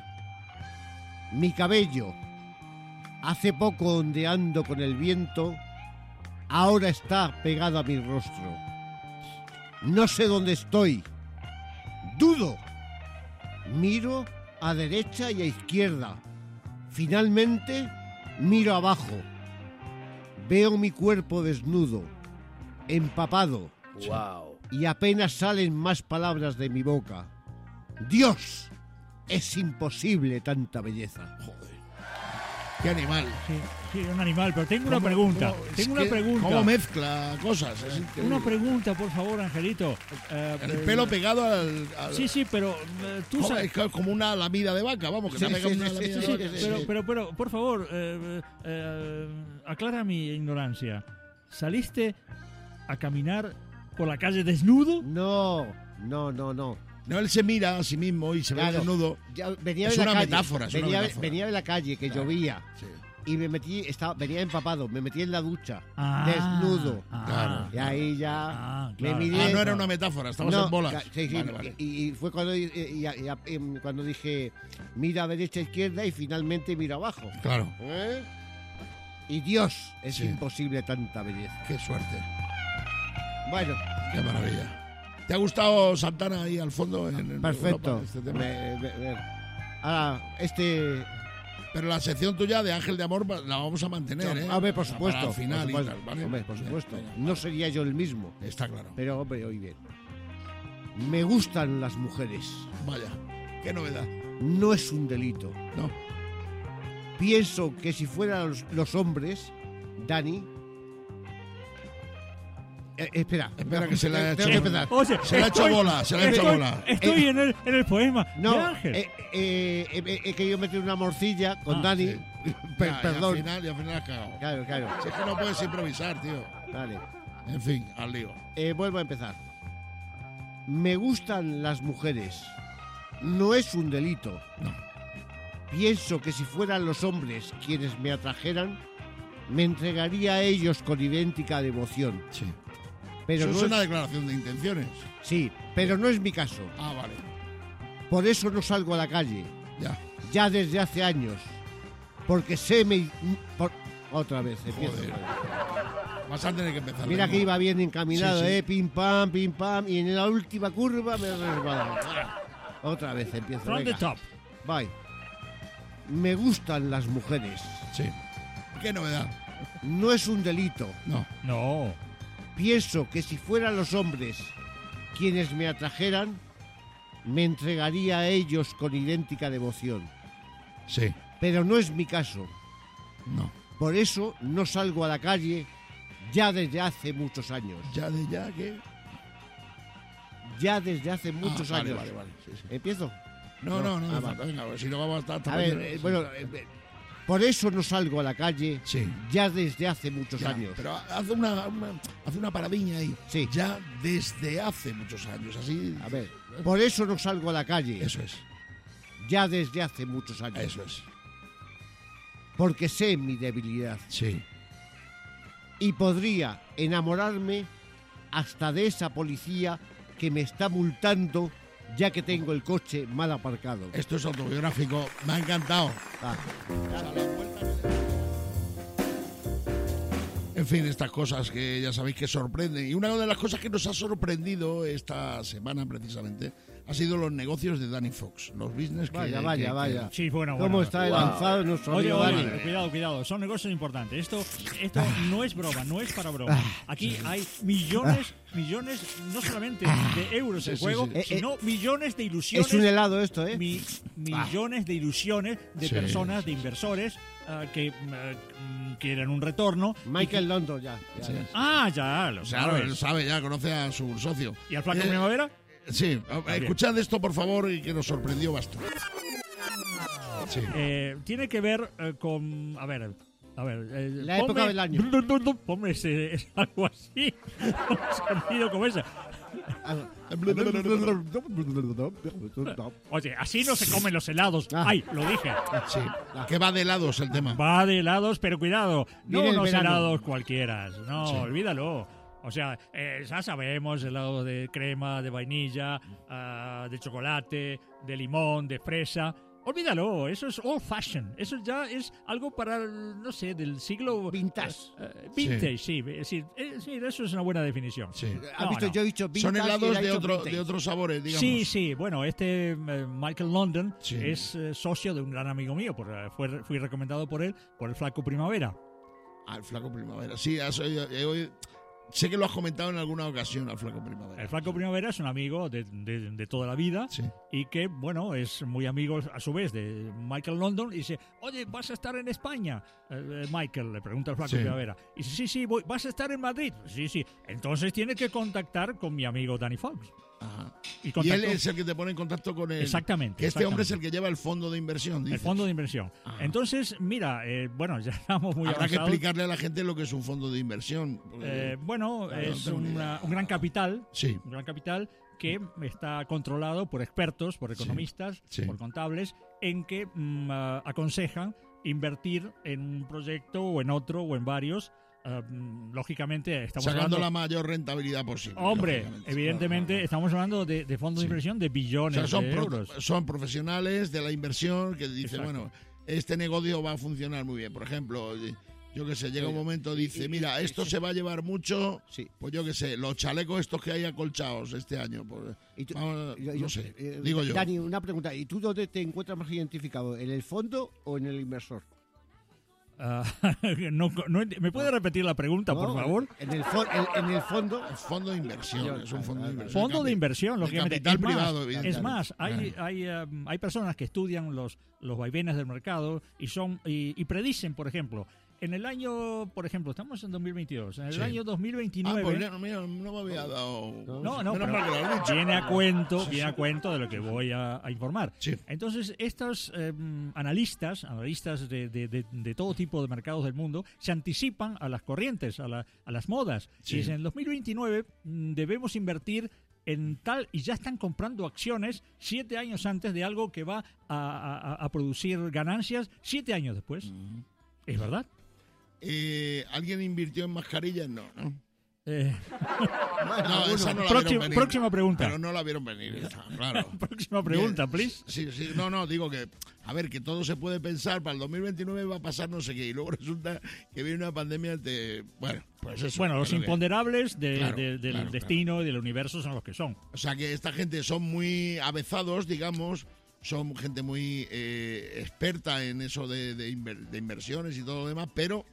Mi cabello, hace poco ondeando con el viento, ahora está pegado a mi rostro. No sé dónde estoy. Dudo. Miro a derecha y a izquierda. Finalmente, miro abajo. Veo mi cuerpo desnudo, empapado. Wow. Y apenas salen más palabras de mi boca. ¡Dios! Es imposible tanta belleza. Joder. Qué animal. Sí, un animal, pero tengo una pregunta. ¿Cómo- es Tengo una que pregunta. ¿Cómo mezcla cosas? Es increíble. Una pregunta, por favor, Angelito. El pelo pegado al... Sí, pero tú Joder, sabes... es que como una lamida de vaca, vamos, que Sí, se ha pegado sí, una sí, lamida sí, de sí, vaca. sí, Pero, por favor, aclara mi ignorancia. ¿Saliste a caminar por la calle desnudo? No. No, él se mira a sí mismo y se ve Claro. desnudo. Ya venía Es de la una calle. metáfora, es una venía, metáfora. venía de la calle, que Claro. llovía. Sí. Y me metí, venía empapado, me metí en la ducha, Ah, desnudo. Claro. Y ahí ya Ah, claro. me miré. Ah, no era una metáfora, estabas No, en bolas. sí, sí, Vale, vale. Y fue cuando, cuando dije, mira a derecha, izquierda y finalmente miro abajo. Claro, ¿Eh? Y Dios, es Sí. imposible tanta belleza. qué suerte, Bueno, qué maravilla. ¿Te ha gustado Santana ahí al fondo? En perfecto. Europa, este tema? Ahora, Pero la sección tuya de Ángel de Amor la vamos a mantener, ¿eh? A ver, por Para supuesto. el final por supuesto, y tal, ¿vale? hombre, por supuesto. Venga, No sería yo el mismo. está claro. Pero, hombre, hoy bien. Me gustan las mujeres. Vaya, qué novedad. No es un delito. No, Pienso que si fueran los hombres, Dani... espera. Espera que se le ha tengo hecho- que empezar. Oye, se le ha hecho bola, se le ha hecho bola. Estoy en el poema No, de Ángel. he querido meter una morcilla con Ah, Dani. sí. Perdón. Y al final has cagado. Claro. Si es que no puedes improvisar, tío. Vale. En fin, al lío. Vuelvo a empezar. Me gustan las mujeres. No es un delito. No. Pienso que si fueran los hombres quienes me atrajeran, me entregaría a ellos con idéntica devoción. Sí. Pero Eso no es una es, declaración de intenciones. sí, pero no es mi caso. Ah, vale. Por eso no salgo a la calle, Ya. ya desde hace años. Porque otra vez, empiezo. Joder. otra vez. Vas a tener que empezar. Mira de que nuevo. iba bien encaminado, Sí, sí. pim pam, y en la última curva me he resbalado. Otra vez empiezo. From the venga. top. Bye. Me gustan las mujeres. Sí. ¿Qué novedad? No es un delito. No. No. Pienso que si fueran los hombres quienes me atrajeran, me entregaría a ellos con idéntica devoción. Sí. Pero no es mi caso. No. Por eso no salgo a la calle ya desde hace muchos años. ¿Qué? Ya desde hace muchos años. Vale. Sí. ¿Empiezo? No, Ah, hace falta. Venga, si no vamos a estar hasta A ver, mañana. por eso no salgo a la calle Sí. ya desde hace muchos Ya, años. pero hace una paradilla ahí. Sí. Ya desde hace muchos años, así. A ver, por eso no salgo a la calle Eso es. ya desde hace muchos años. Eso es. Porque sé mi debilidad. Sí. Y podría enamorarme hasta de esa policía que me está multando ya que tengo el coche mal aparcado. Esto es autobiográfico. Me ha encantado. Ah, En fin, estas cosas que ya sabéis que sorprenden. Y una de las cosas que nos ha sorprendido esta semana precisamente ha sido los negocios de Danny Fox. Los business que... vaya. Sí, bueno. ¿Cómo está lanzado nuestro Oye, amigo Dani? cuidado, son negocios importantes. Esto no es broma, no es para broma. Aquí hay millones, no solamente de euros en Sí, juego, sí. sino millones de ilusiones. Es un helado esto, ¿eh? Millones de ilusiones de Sí. personas, de inversores que quieren un retorno. Michael London, ya. Sí. Ya, lo Claro, sabes. él sabe ya, conoce a su socio. ¿Y al flaco Eh, Primavera? Sí, escuchad esto por favor y que nos sorprendió bastante. Sí. Tiene que ver con... A ver, La época del año. Ponme es algo así. Un sonido como ese. Oye, así no se comen los helados. ¡Ay, lo dije! Sí, que va de helados el tema. Va de helados, pero cuidado. Viene No el unos verano. helados cualquiera. No, Sí. olvídalo. O sea, ya sabemos, helado de crema, de vainilla, de chocolate, de limón, de fresa. Olvídalo, eso es old fashion. Eso ya es algo para, no sé, del siglo... Vintage. Vintage, sí. Sí, eso es una buena definición. Sí. ¿Has No, visto? no. Yo he dicho vintage. Son y helados él ha de dicho vintage. otros sabores, digamos. Sí, bueno, Michael London Sí. es socio de un gran amigo mío, fui recomendado por él, por el Flaco Primavera. Al Flaco Primavera. Sí, sé que lo has comentado en alguna ocasión al Flaco Primavera. El Flaco Primavera es un amigo de toda la vida Sí. y que, bueno, es muy amigo a su vez de Michael London y dice, oye, ¿vas a estar en España? Michael le pregunta al Flaco Sí. Primavera. Y dice, sí, voy. ¿Vas a estar en Madrid? Sí. Entonces tiene que contactar con mi amigo Danny Fox. Ajá. Y Y contactó- él es el que te pone en contacto con él. Exactamente. Que este hombre es el exactamente. que lleva el fondo de inversión. El dices. fondo de inversión. Ajá. Entonces, mira, bueno, ya estamos muy Habrá que avanzados. explicarle a la gente lo que es un fondo de inversión. Bueno, Claro, es no tengo ni idea. un gran capital. Sí. Un gran capital que está controlado por expertos, por economistas, sí. por contables, en que aconsejan invertir en un proyecto o en otro o en varios. Lógicamente, estamos Sacando hablando... la mayor rentabilidad posible. Hombre, lógicamente. evidentemente Claro. estamos hablando de fondos Sí. de inversión de O billones sea, de euros. son profesionales de la inversión que dicen, Exacto. bueno, este negocio va a funcionar muy bien. Por ejemplo, yo que sé, llega un momento, dice, mira, esto se va a llevar mucho, Sí. pues yo que sé, los chalecos estos que hay acolchados este año, pues, Y tú- vamos, yo- no sé, digo yo. Dani, una pregunta. ¿Y tú dónde te encuentras más identificado? ¿En el fondo o en el inversor? ¿Me puede repetir la pregunta, por No, favor? En el fondo. Es fondo de inversión, es un fondo de inversión. Fondo de inversión, de lógicamente. capital Es más, privado, evidentemente. es más, hay personas que estudian los vaivenes del mercado y predicen, por ejemplo, en el año, por ejemplo, estamos en 2022, en el Sí. año 2029... Pues mira, no me había dado... No, Menos pero mal que lo has dicho. viene a cuento de lo que voy a informar. Sí. Entonces, estos analistas de todo tipo de mercados del mundo, se anticipan a las corrientes, a las modas. Sí. Y dicen, en 2029 debemos invertir en tal, y ya están comprando acciones 7 años antes de algo que va a producir ganancias 7 años después. ¿Es verdad? ¿Alguien invirtió en mascarillas? No, ¿no? Bueno, No, esa no la vieron venir. Próxima pregunta. Pero no la vieron venir, esa, claro. Próxima pregunta, Bien. please. Sí, no, digo que, a ver, que todo se puede pensar, para el 2029 va a pasar no sé qué, y luego resulta que viene una pandemia bueno, pues eso. Bueno, los pero que- imponderables Claro, del claro, destino y del universo son los que son. O sea que esta gente son muy avezados, digamos, son gente muy experta en eso de inversiones y todo lo demás, pero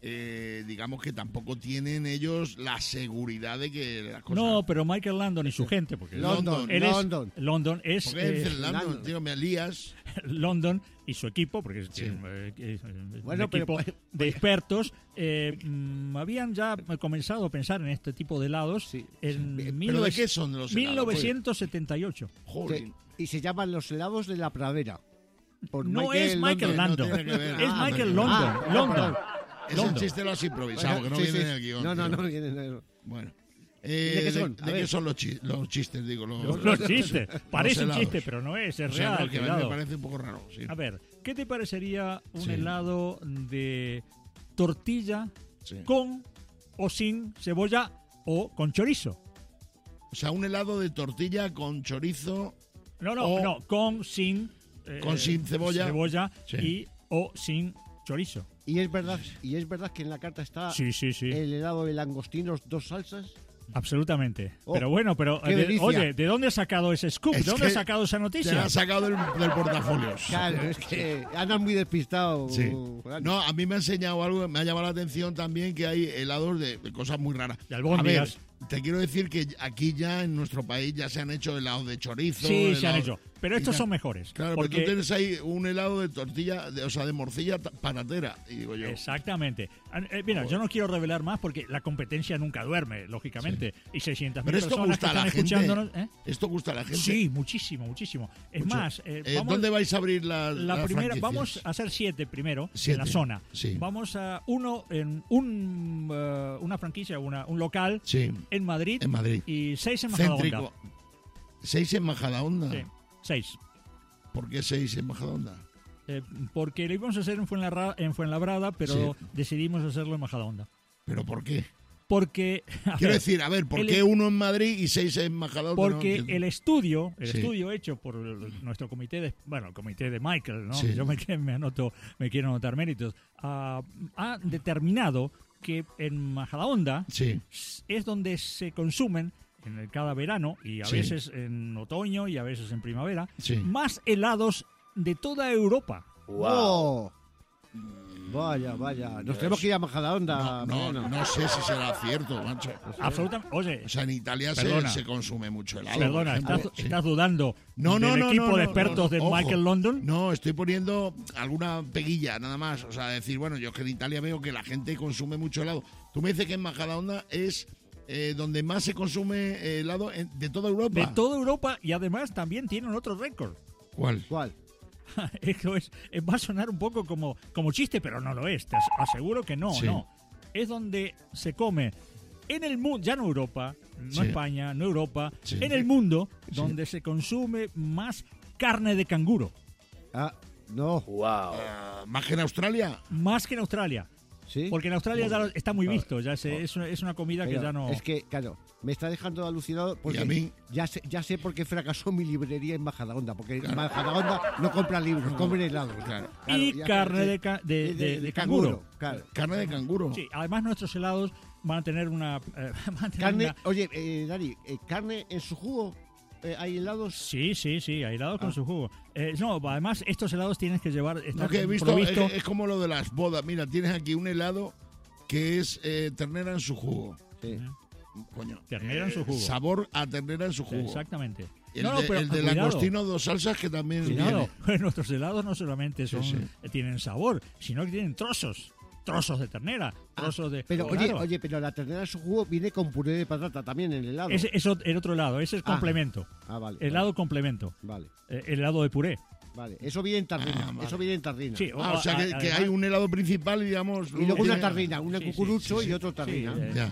digamos que tampoco tienen ellos la seguridad de que las cosas... No, pero Michael Landon y su gente, porque London, él es- London. London es ¿Por qué dices London? London. Tío, me lías. London y su equipo, porque es Sí. Bueno, un pero- equipo de expertos, habían ya comenzado a pensar en este tipo de helados Sí, en ¿Pero de qué son los helados? 1978. Joder. Y se llaman los helados de la pradera. Por No es Michael London. Landon, No tiene que ver. es Ah, Michael no, London. ah, London. perdón. Ese London. chiste lo has improvisado, que no Sí, viene sí. en el guión. No, tío. no viene en el... Bueno. ¿De qué son? A ¿De ver. qué son los chistes? Digo, Los chistes. Parece un helados. chiste, pero no es O sea, real. no, que me helado. parece un poco raro. Sí. A ver, ¿qué te parecería un Sí. helado de tortilla Sí. con o sin cebolla o con chorizo? O sea, un helado de tortilla con chorizo. O- No, con sin cebolla. Sí. y o sin chorizo. Y es verdad que en la carta está Sí. el helado de langostinos, 2 salsas. Absolutamente. Oh, pero bueno, qué delicia. oye, ¿de dónde has sacado ese scoop? Es ¿De dónde has que sacado esa Te noticia? la has sacado del portafolios. Claro, es que andan muy despistados. Sí. Juan. No, a mí me ha enseñado algo, me ha llamado la atención también que hay helados de cosas muy raras. De A ver, albóndigas. te quiero decir que aquí ya en nuestro país ya se han hecho helados de chorizo. Sí, se han helados- hecho. Pero y estos tal. son mejores. Claro, porque... pero tú tienes ahí un helado de tortilla, o sea, de morcilla patatera. Y digo yo, Exactamente. Mira, yo no quiero revelar más porque la competencia nunca duerme, lógicamente. Y 600.000 pero esto personas gusta que a la están gente. escuchándonos. ¿eh? Esto gusta a la gente. Sí, muchísimo. Es Mucho. más, vamos, ¿Dónde vais a abrir la las primera, franquicias? vamos a hacer 7 primero 7, en la zona. sí. Vamos a una franquicia, un local Sí, en Madrid, en Madrid. y 6 en Majadahonda. Céntrico. 6 en Majadahonda. Sí, 6. ¿Por qué 6 en Majadahonda? Porque lo íbamos a hacer en Fuenlabrada, pero Sí. decidimos hacerlo en Majadahonda. ¿Pero por qué? Porque, Quiero decir, a ver, ¿por el- qué uno en Madrid y 6 en Majadahonda? Porque No el estudio Sí. hecho por nuestro comité el comité de Michael, ¿no? Sí. Yo me quiero anotar méritos, ha determinado que en Majadahonda Sí, es donde se consumen cada verano y a Sí. veces en otoño y a veces en primavera sí. más helados de toda Europa. ¡Oh! Vaya. Nos tenemos que ir a Majadahonda. No, Mariano. no sé si será cierto, macho. Absolutamente. Oye, O sea, en Italia Perdona. se consume mucho helado. perdona, por ejemplo. ¿estás, estás dudando No, del equipo no, de no, expertos de ojo. Michael London? No, estoy poniendo alguna peguilla, nada más. O sea, decir, bueno, yo es que en Italia veo que la gente consume mucho helado. Tú me dices que en Majadahonda es donde más se consume helado de toda Europa. De toda Europa, y además también tienen otro récord. ¿Cuál? ¿Cuál? Esto va a sonar un poco como chiste, pero no lo es. Te aseguro que no, Sí. no. Es donde se come en el mundo, ya no Europa, no Sí. España, no Europa, Sí. en el mundo, Sí. donde se consume más carne de canguro. No. ¿Más que en Australia? Más que en Australia. ¿Sí? Porque en Australia ya está muy Claro. visto. Ya es una comida que Pero ya no... Es que, claro, me está dejando alucinado porque Y a mí- ya sé por qué fracasó mi librería en Majadahonda, porque en Majadahonda no compran libros, comen helados. Claro. Y ya carne sé. de canguro. Claro. Carne de canguro. Sí, además nuestros helados van a tener una... van a tener Carne, una- oye, Dani, carne en su jugo, hay helados. Sí, hay helados con su jugo. No, además estos helados tienes que llevar... No, Estar que he visto, provisto- es como lo de las bodas. Mira, tienes aquí un helado que es ternera en su jugo. Sí. Coño. Ternera en su jugo. Sabor a ternera en su jugo. Exactamente. El, No, de, pero el de cuidado. langostino, 2 salsas que también Cuidado, viene. nuestros helados no solamente Sí, tienen sabor, sino que tienen trozos de ternera, trozos de... Pero Claro. oye, pero la ternera en su jugo viene con puré de patata también en el helado. Ese es el otro helado, ese es complemento. Vale. Helado complemento. Vale. El helado de puré. Vale. Eso viene en tardina. vale. Eso viene en tardina. Sí, O sea, que además- hay un helado principal y digamos... Y luego una tiene- tardina, una Sí, cucurucho sí, y otro tardina. Ya.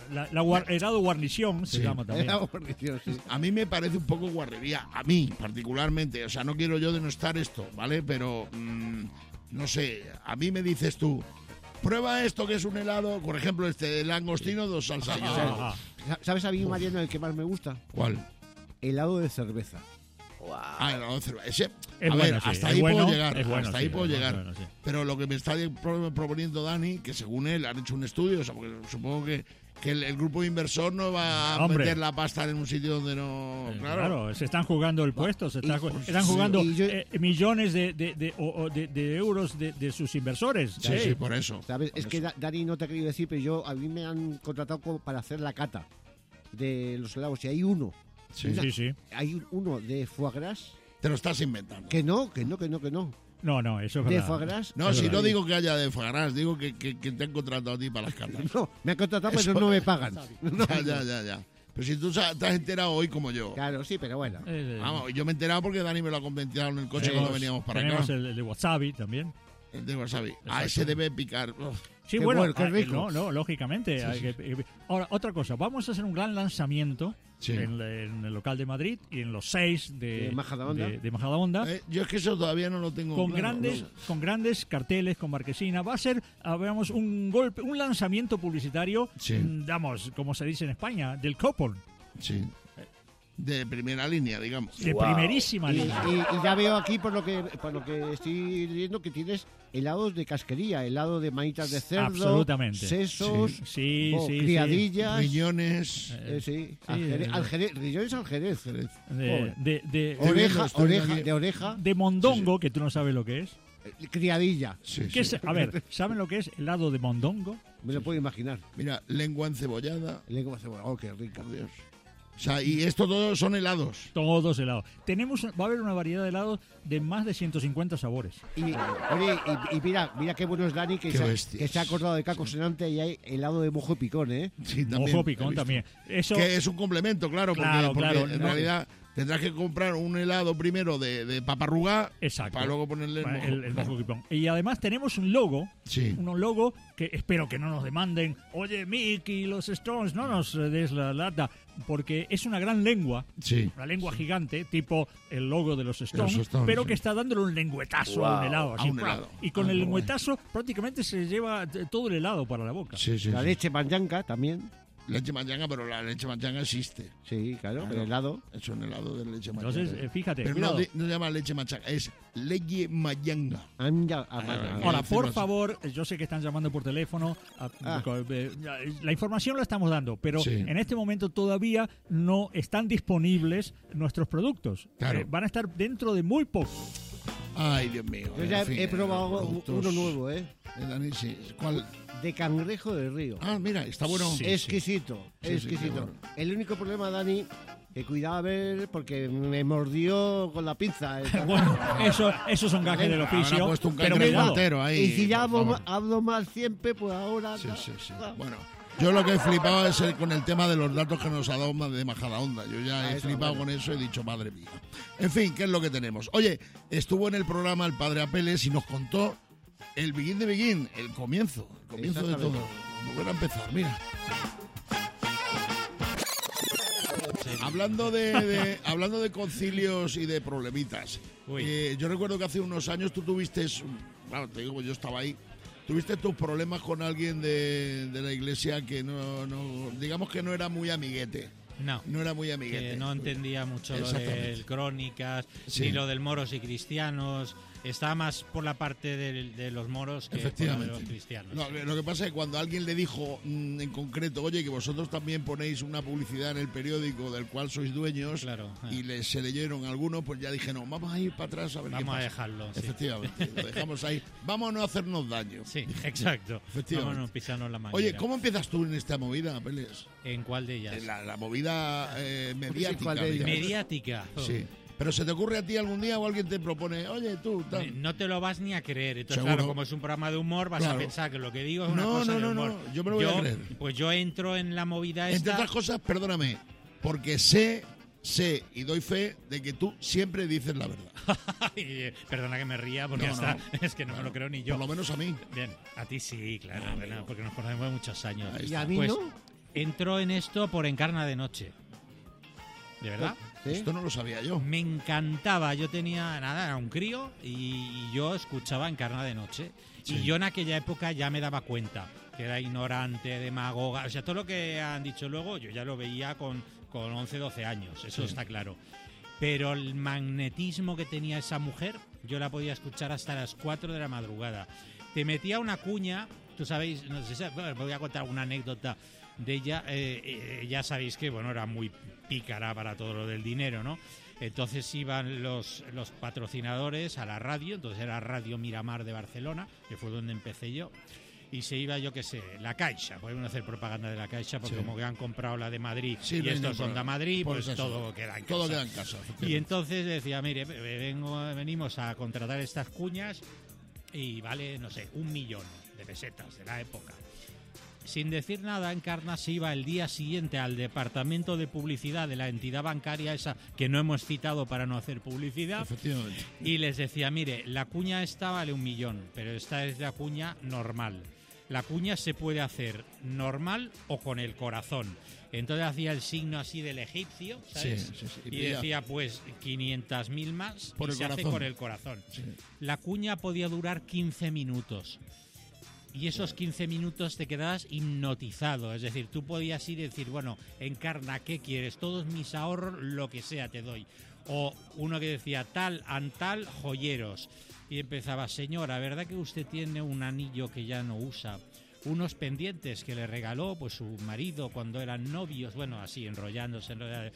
Helado guarnición se Sí. llama también. Helado guarnición, sí. A mí me parece un poco guarrería, a mí particularmente. O sea, no quiero yo denostar esto, ¿vale? Pero, no sé, a mí me dices tú, prueba esto que es un helado, por ejemplo, este langostino, 2 salsas. Yo, Ajá. ¿Sabes a mí, Mariano, el que más me gusta? ¿Cuál? Helado de cerveza. Ah, helado de cerveza. Ese, Es a bueno, ver, sí, hasta es ahí bueno, puedo llegar. es bueno, Hasta sí, ahí puedo es llegar. bueno, sí. Pero lo que me está proponiendo Dani, que según él han hecho un estudio, o sea, porque supongo que el grupo inversor no va a Hombre. meter la pasta en un sitio donde no. Claro, se están jugando el puesto, están sí, jugando y yo- millones de euros de sus inversores. Sí, sí, por eso. ¿Sabes? Es que Dani no te ha querido decir, pero a mí me han contratado para hacer la cata de los helados. Y hay uno. Sí. Sí. Hay uno de foie gras. Te lo estás inventando. Que no. No, eso es De verdad. foie gras. No, Es si verdad. no digo que haya de foie gras, digo que te han contratado a ti para las cartas. No, me han contratado, Eso- pero no me pagan. No. Ya. Pero si tú te has enterado hoy como yo. Claro, sí, pero bueno. Vamos, yo me he enterado porque Dani me lo ha comentado en el coche cuando veníamos para tenemos acá. el de wasabi también. El de wasabi. Exacto. Ese debe picar. Uf. Sí, Qué bueno, bueno, qué rico. no, lógicamente. Ahora, otra cosa, vamos a hacer un gran lanzamiento Sí. en el local de Madrid y en los 6 De Majadahonda. de Majadahonda. Yo es que eso todavía no lo tengo Con claro, con grandes carteles, con marquesina. Va a ser, veamos, un lanzamiento publicitario, Sí. Damos, como se dice en España, del copón, Sí. De primera línea, digamos. de primerísima Y línea. ya veo aquí, por lo que estoy leyendo, que tienes helados de casquería, helado de manitas de cerdo, Absolutamente. sesos, Sí, sí. criadillas. Riñones. Sí, sí, al jerez, riñones al jerez. Oreja, De oreja, de mondongo, que tú no sabes lo que es. criadilla. Sí, ¿Qué sí. es? A ver, ¿saben lo que es helado de mondongo? Me lo puedo imaginar. Mira, lengua encebollada. Lengua de cebolla. Oh, qué rica. Por Dios. O sea, y esto todos son helados. Todos helados. Va a haber una variedad de helados de más de 150 sabores. Y, oye, y mira qué bueno es Dani, Qué que bestias. se ha acordado de Caco Senante y hay helado de mojo y picón, ¿eh? Sí, Mojo he picón visto. también. Eso, Que es un complemento, claro, Claro, porque claro, en no. realidad tendrás que comprar un helado primero de paparrugá exacto. para luego ponerle El mojo picón. Y además tenemos un logo, Sí. un logo que espero que no nos demanden. Oye, Mickey, los Stones, no nos des la lata. Porque es una gran lengua, Sí. una lengua gigante, tipo el logo de los Stones, Stones, pero sí. que está dándole un lengüetazo a un helado. Así, A un ¡pua! helado. Y con Ah, el qué lengüetazo prácticamente se lleva todo el helado para la boca. Sí, sí. La sí. leche manyanca también. Leche manchanga, pero la leche manchanga existe. Sí, claro, Claro. el helado. Es un helado de leche manchanga. Entonces, fíjate. pero cuidado. no se llama leche manchanga, es leche mayanga. Ahora, por Encima- favor, yo sé que están llamando por teléfono, Ah. la información la estamos dando, pero Sí. en este momento todavía no están disponibles nuestros productos. Claro. Van a estar dentro de muy poco. Ay, Dios mío. Yo ya En fin, he probado productos uno nuevo, ¿eh? de Dani, sí. ¿Cuál? De cangrejo del río. Ah, mira, está bueno. Sí. Exquisito, Sí, exquisito. sí, qué El único problema, Dani, que cuidado a ver, porque me mordió con la pinza. Bueno, eso son gajes del Habrá oficio. puesto un pero cangrejo cuidado. entero ahí. Y si ya por favor. hablo mal siempre, pues ahora... Sí, sí, sí. Bueno, yo lo que he flipado es con el tema de los datos que nos ha dado de Majadahonda. Yo ya he eso, flipado bueno. con eso y he dicho, madre mía. En fin, ¿qué es lo que tenemos? Oye, estuvo en el programa el padre Apeles y nos contó el begin de begin, el comienzo de todo. Exactamente. Volver a empezar, mira. Hablando de concilios y de problemitas, yo recuerdo que hace unos años tú tuviste, claro, te digo, yo estaba ahí, tuviste tus problemas con alguien de la iglesia que no, digamos que no era muy amiguete. No era muy amiguete. Que no entendía mucho lo Exactamente. del Crónicas, Sí. ni lo del moros y cristianos. Estaba más por la parte de los moros que por la de Efectivamente. los cristianos. No, lo que pasa es que cuando alguien le dijo en concreto, oye, que vosotros también ponéis una publicidad en el periódico del cual sois dueños, Claro. y se leyeron algunos, pues ya dije, no, vamos a ir para atrás a ver qué Vamos a pasa. dejarlo. Sí. Efectivamente, lo dejamos ahí. Vamos a no hacernos daño. Sí, exacto. Efectivamente. Vámonos, pisarnos la manguera. Oye, ¿cómo empiezas tú en esta movida, Peles? ¿En cuál de ellas? En la movida mediática. ¿cuál de ellas? digamos. Mediática. Sí. Pero ¿se te ocurre a ti algún día o alguien te propone, oye, tú, tal? No te lo vas ni a creer. Entonces, Seguro. claro, como es un programa de humor, vas Claro. a pensar que lo que digo es una No, cosa no, de no, humor. no, yo me lo voy a creer. Pues yo entro en la movida Entre esta. otras cosas, perdóname, porque sé y doy fe de que tú siempre dices la verdad. Perdona que me ría porque No, hasta no. es que no me lo creo ni yo. Por lo menos a mí. Bien, a ti sí, claro, bueno, porque nos conocemos de muchos años. Ahí Y está. a mí Pues no. entro en esto por Encarna de Noche. ¿De verdad? ¿Sí? Esto no lo sabía yo. Me encantaba. Yo tenía, nada, era un crío y yo escuchaba Encarna de Noche. Sí. Y yo en aquella época ya me daba cuenta que era ignorante, demagoga. O sea, todo lo que han dicho luego yo ya lo veía con 11, 12 años. Eso está claro. pero el magnetismo que tenía esa mujer, yo la podía escuchar hasta las 4 de la madrugada. Te metía una cuña, tú sabéis, no sé si voy a contar una anécdota de ella, ya sabéis que bueno, era muy pícara para todo lo del dinero, ¿no? Entonces iban los patrocinadores a la radio, entonces era Radio Miramar de Barcelona, que fue donde empecé yo, y se iba, yo qué sé, la Caixa, podemos hacer propaganda de la Caixa, porque como que han comprado la de Madrid y estos son de Madrid, pues todo queda en casa. Todo queda en casa. Y entonces decía, mire, venimos a contratar estas cuñas y vale, no sé, 1 millón de pesetas de la época. Sin decir nada, Encarna se iba el día siguiente al departamento de publicidad de la entidad bancaria esa que no hemos citado para no hacer publicidad. Efectivamente. Y les decía, mire, la cuña esta vale 1 millón, pero esta es la cuña normal. La cuña se puede hacer normal o con el corazón. Entonces hacía el signo así del egipcio, ¿sabes? Sí. Y decía, pues, 500.000 más por y el se corazón. hace con el corazón. Sí. La cuña podía durar 15 minutos. Y esos 15 minutos te quedabas hipnotizado. Es decir, tú podías ir y decir, bueno, Encarna, ¿qué quieres? Todos mis ahorros, lo que sea, te doy. O uno que decía, tal, antal, joyeros. Y empezaba, señora, ¿verdad que usted tiene un anillo que ya no usa? Unos pendientes que le regaló pues su marido cuando eran novios, bueno, así enrollándose,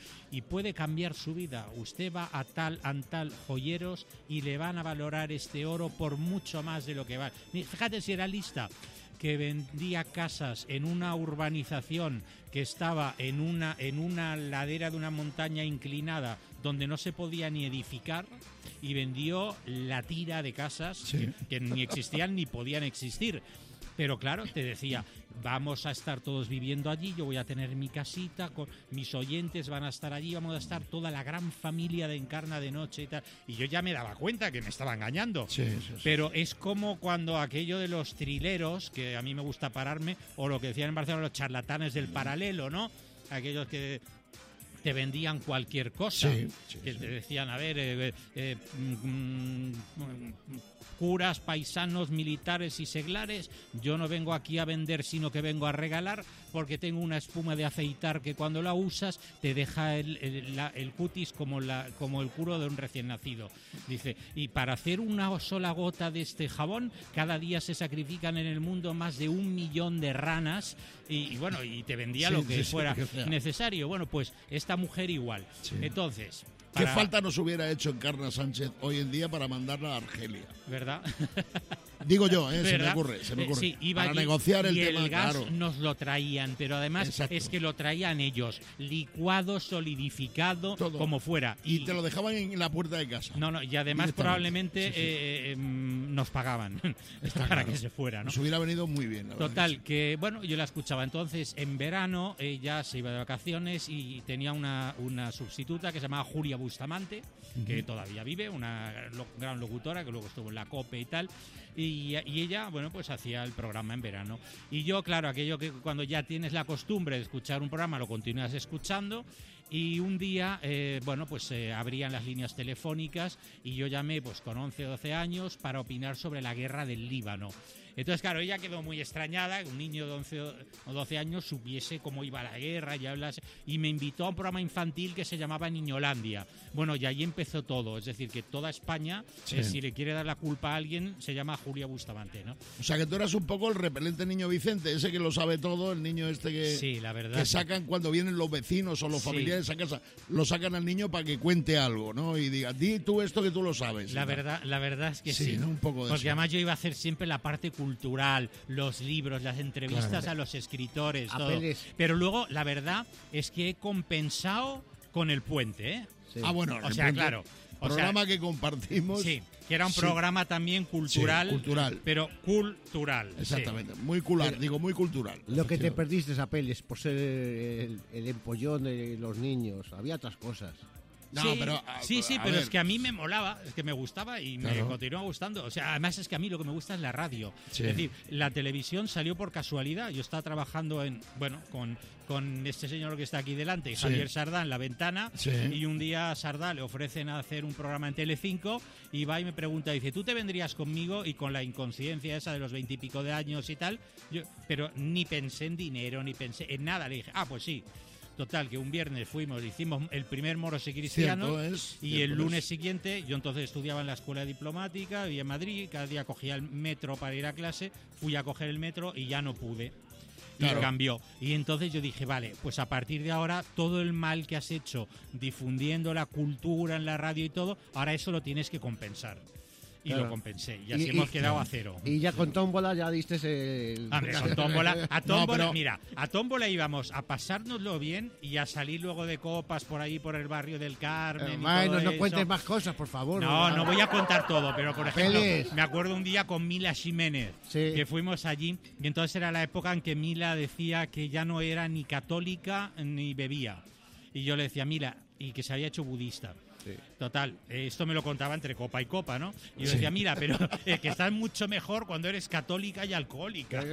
y puede cambiar su vida. Usted va a tal, antal, joyeros y le van a valorar este oro por mucho más de lo que vale. Fíjate si era lista, que vendía casas en una urbanización que estaba en una ladera de una montaña inclinada donde no se podía ni edificar, y vendió la tira de casas que ni existían ni podían existir. Pero claro, te decía, vamos a estar todos viviendo allí, yo voy a tener mi casita, con mis oyentes van a estar allí, vamos a estar toda la gran familia de Encarna de noche y tal. Y yo ya me daba cuenta que me estaba engañando. Sí. Pero es como cuando aquello de los trileros, que a mí me gusta pararme, o lo que decían en Barcelona los charlatanes del paralelo, ¿no? Aquellos que te vendían cualquier cosa, que te decían, a ver, curas, paisanos, militares y seglares, yo no vengo aquí a vender, sino que vengo a regalar, porque tengo una espuma de afeitar que cuando la usas te deja el cutis como el culo de un recién nacido. Dice, y para hacer una sola gota de este jabón, cada día se sacrifican en el mundo más de 1 millón de ranas, y bueno, y te vendía lo que fuera necesario. Bueno, pues esta mujer igual. Entonces, ¿qué falta nos hubiera hecho Encarna Sánchez hoy en día para mandarla a Argelia? ¿Verdad? Digo yo, se me ocurre. Sí, iba para allí, negociar el y tema, el gas claro. nos lo traían, pero además es que lo traían ellos, licuado, solidificado, todo como fuera. Y te lo dejaban en la puerta de casa. No, y además probablemente nos pagaban para que se fuera, ¿no? Nos hubiera venido muy bien. La Total, que bueno, yo la escuchaba. Entonces, en verano, ella se iba de vacaciones y tenía una sustituta que se llamaba Julia Bustamante, que todavía vive, una gran locutora que luego estuvo en la COPE y tal. Y ella, bueno, pues hacía el programa en verano. Y yo, claro, aquello que cuando ya tienes la costumbre de escuchar un programa, lo continúas escuchando. Y un día, bueno, pues abrían las líneas telefónicas y yo llamé pues con 11 o 12 años para opinar sobre la guerra del Líbano. Entonces, claro, ella quedó muy extrañada, que un niño de 11 o 12 años supiese cómo iba la guerra y me invitó a un programa infantil que se llamaba Niñolandia. Bueno, y ahí empezó todo, es decir, que toda España, si le quiere dar la culpa a alguien, se llama Julia Bustamante, ¿no? O sea, que tú eras un poco el repelente niño Vicente, ese que lo sabe todo, el niño este que, sí, la verdad, que sacan cuando vienen los vecinos o los familiares a casa, lo sacan al niño para que cuente algo, ¿no? Y diga, di tú esto que tú lo sabes. La verdad es que sí, ¿no? Un poco de porque eso. Además yo iba a hacer siempre la parte cultural, los libros, las entrevistas a los escritores, todo. Pero luego la verdad es que he compensado con el puente, ¿eh? Sí. Ah, bueno, o sea, claro. Programa que compartimos. Sí, que era un programa también cultural. Sí, cultural. Pero cultural. Exactamente, muy cultural. Lo que te perdiste, Apeles, por ser el empollón de los niños. Había otras cosas. No, sí, pero, pero es que a mí me molaba, es que me gustaba y me continúa gustando. O sea, además es que a mí lo que me gusta es la radio. Sí. Es decir, la televisión salió por casualidad. Yo estaba trabajando con este señor que está aquí delante, Javier Sardá, en La Ventana, y un día a Sardá le ofrecen hacer un programa en Telecinco y va y me pregunta, dice, ¿tú te vendrías conmigo? Y con la inconsciencia esa de los 20 y pico de años y tal, pero ni pensé en dinero, ni pensé en nada. Le dije, pues sí. Total, que un viernes fuimos, hicimos el primer Moros y Cristianos. Y el lunes siguiente, yo entonces estudiaba en la escuela diplomática, vivía en Madrid, cada día cogía el metro para ir a clase, fui a coger el metro y ya no pude. Claro. Y cambió. Y entonces yo dije, vale, pues a partir de ahora, todo el mal que has hecho difundiendo la cultura en la radio y todo, ahora eso lo tienes que compensar. Y Claro. lo compensé. Y así hemos quedado a cero. Y ya con tómbola ya diste el... Hombre, con tómbola. A tómbola, No, pero- mira, a tómbola íbamos a pasárnoslo bien y a salir luego de copas por ahí, por el barrio del Carmen. y Bueno, todo no eso. cuentes más cosas, por favor. No voy a contar todo, pero por ejemplo, Papeles. me acuerdo un día con Mila Ximénez, Sí. que fuimos allí, y entonces era la época en que Mila decía que ya no era ni católica ni bebía. Y yo le decía, Mila, y que se había hecho budista. Sí. Total, esto me lo contaba entre copa y copa, ¿no? Y yo decía, mira, pero que estás mucho mejor cuando eres católica y alcohólica.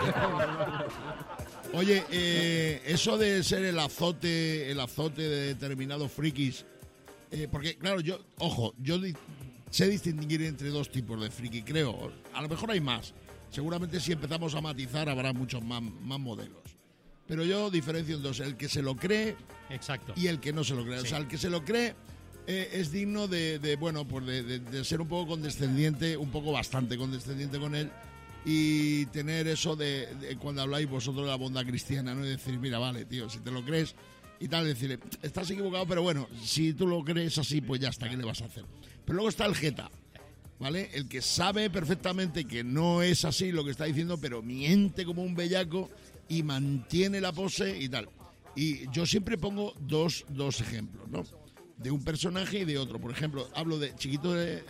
Oye, eso de ser el azote de determinados frikis, porque claro, yo sé distinguir entre dos tipos de friki, creo. A lo mejor hay más. Seguramente si empezamos a matizar habrá muchos más modelos. Pero yo diferencio en dos, el que se lo cree Exacto. y el que no se lo cree. Sí. O sea, el que se lo cree es digno de ser un poco condescendiente, un poco bastante condescendiente con él y tener eso de cuando habláis vosotros de la bondad cristiana, ¿no? Y decir, mira, vale, tío, si te lo crees y tal, decirle, estás equivocado, pero bueno, si tú lo crees así, pues ya está, ¿qué le vas a hacer? Pero luego está el jeta, ¿vale? El que sabe perfectamente que no es así lo que está diciendo, pero miente como un bellaco y mantiene la pose y tal. Y yo siempre pongo dos ejemplos, ¿no? De un personaje y de otro. Por ejemplo, hablo de Chiquito,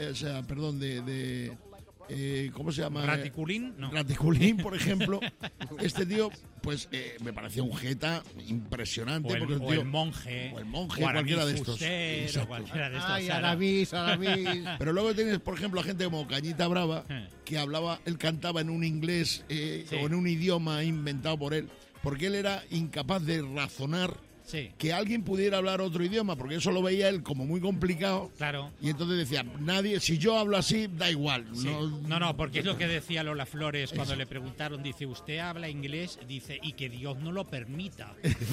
¿cómo se llama? ¿Raticulín? No. Raticulín, por ejemplo. Este tío, pues me parecía un jeta impresionante. O el, porque o tío, el monje. o el monje, o Aramis cualquiera de estos. Fuster, o Exacto. cualquiera de estos. Ay, Sara. Aramis. Pero luego tienes, por ejemplo, a gente como Cañita Brava, Eh. que él cantaba en un inglés Sí. o en un idioma inventado por él, porque él era incapaz de razonar Sí, que alguien pudiera hablar otro idioma, porque eso lo veía él como muy complicado. claro. Y entonces decía, si yo hablo así, da igual. Sí. No, porque es lo que decía Lola Flores cuando le preguntaron, dice, ¿usted habla inglés? Dice, y que Dios no lo permita.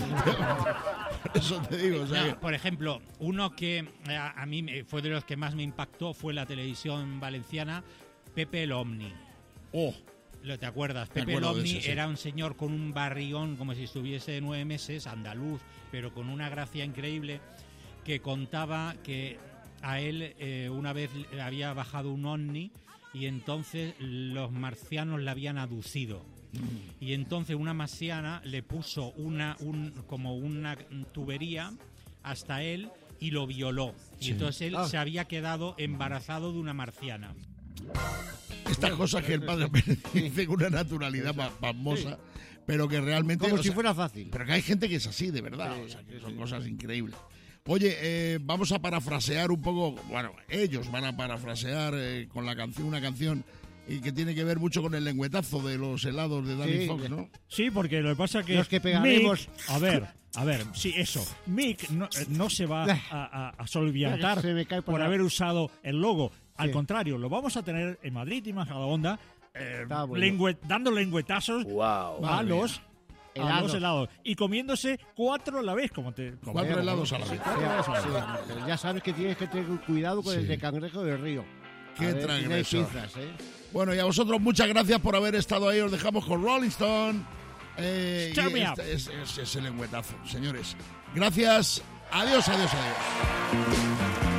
Eso te digo, o sea, No, por ejemplo, uno que a mí fue de los que más me impactó fue la televisión valenciana, Pepe el Omni. ¿Te acuerdas? Me Pepe el acuerdo de Omni ese, sí. era un señor con un barrión como si estuviese de 9 meses, andaluz, pero con una gracia increíble, que contaba que a él una vez le había bajado un ovni y entonces los marcianos le habían aducido. Y entonces una marciana le puso como una tubería hasta él y lo violó. Y entonces él se había quedado embarazado de una marciana. estas cosas que el padre Pérez dice con una naturalidad pasmosa, pero que realmente... Como si fuera fácil. Pero que hay gente que es así, de verdad. O sea, que son cosas increíbles. Oye, vamos a parafrasear un poco... Bueno, ellos van a parafrasear con la canción, una canción y que tiene que ver mucho con el lengüetazo de los helados de Danny Sí. Fox, ¿no? Sí, porque lo que pasa es que... Los que pegaremos. Mick, a ver, sí, eso. Mick no se va a solviantar Se me cae por por la- haber usado el logo. Al Sí. contrario, lo vamos a tener en Madrid y Majadahonda Está bueno. dando lengüetazos a Madre los Helados. helados y comiéndose 4 a la vez, como 4 helados a la vez. Sí, ya sabes que tienes que tener cuidado con el de cangrejo del río. Qué A ver, tiene transgresor. pinzas, ¿eh? Bueno, y a vosotros muchas gracias por haber estado ahí. Os dejamos con Rolling Stone. Y Turn me up. es el lengüetazo, señores. Gracias. Adiós, adiós, adiós.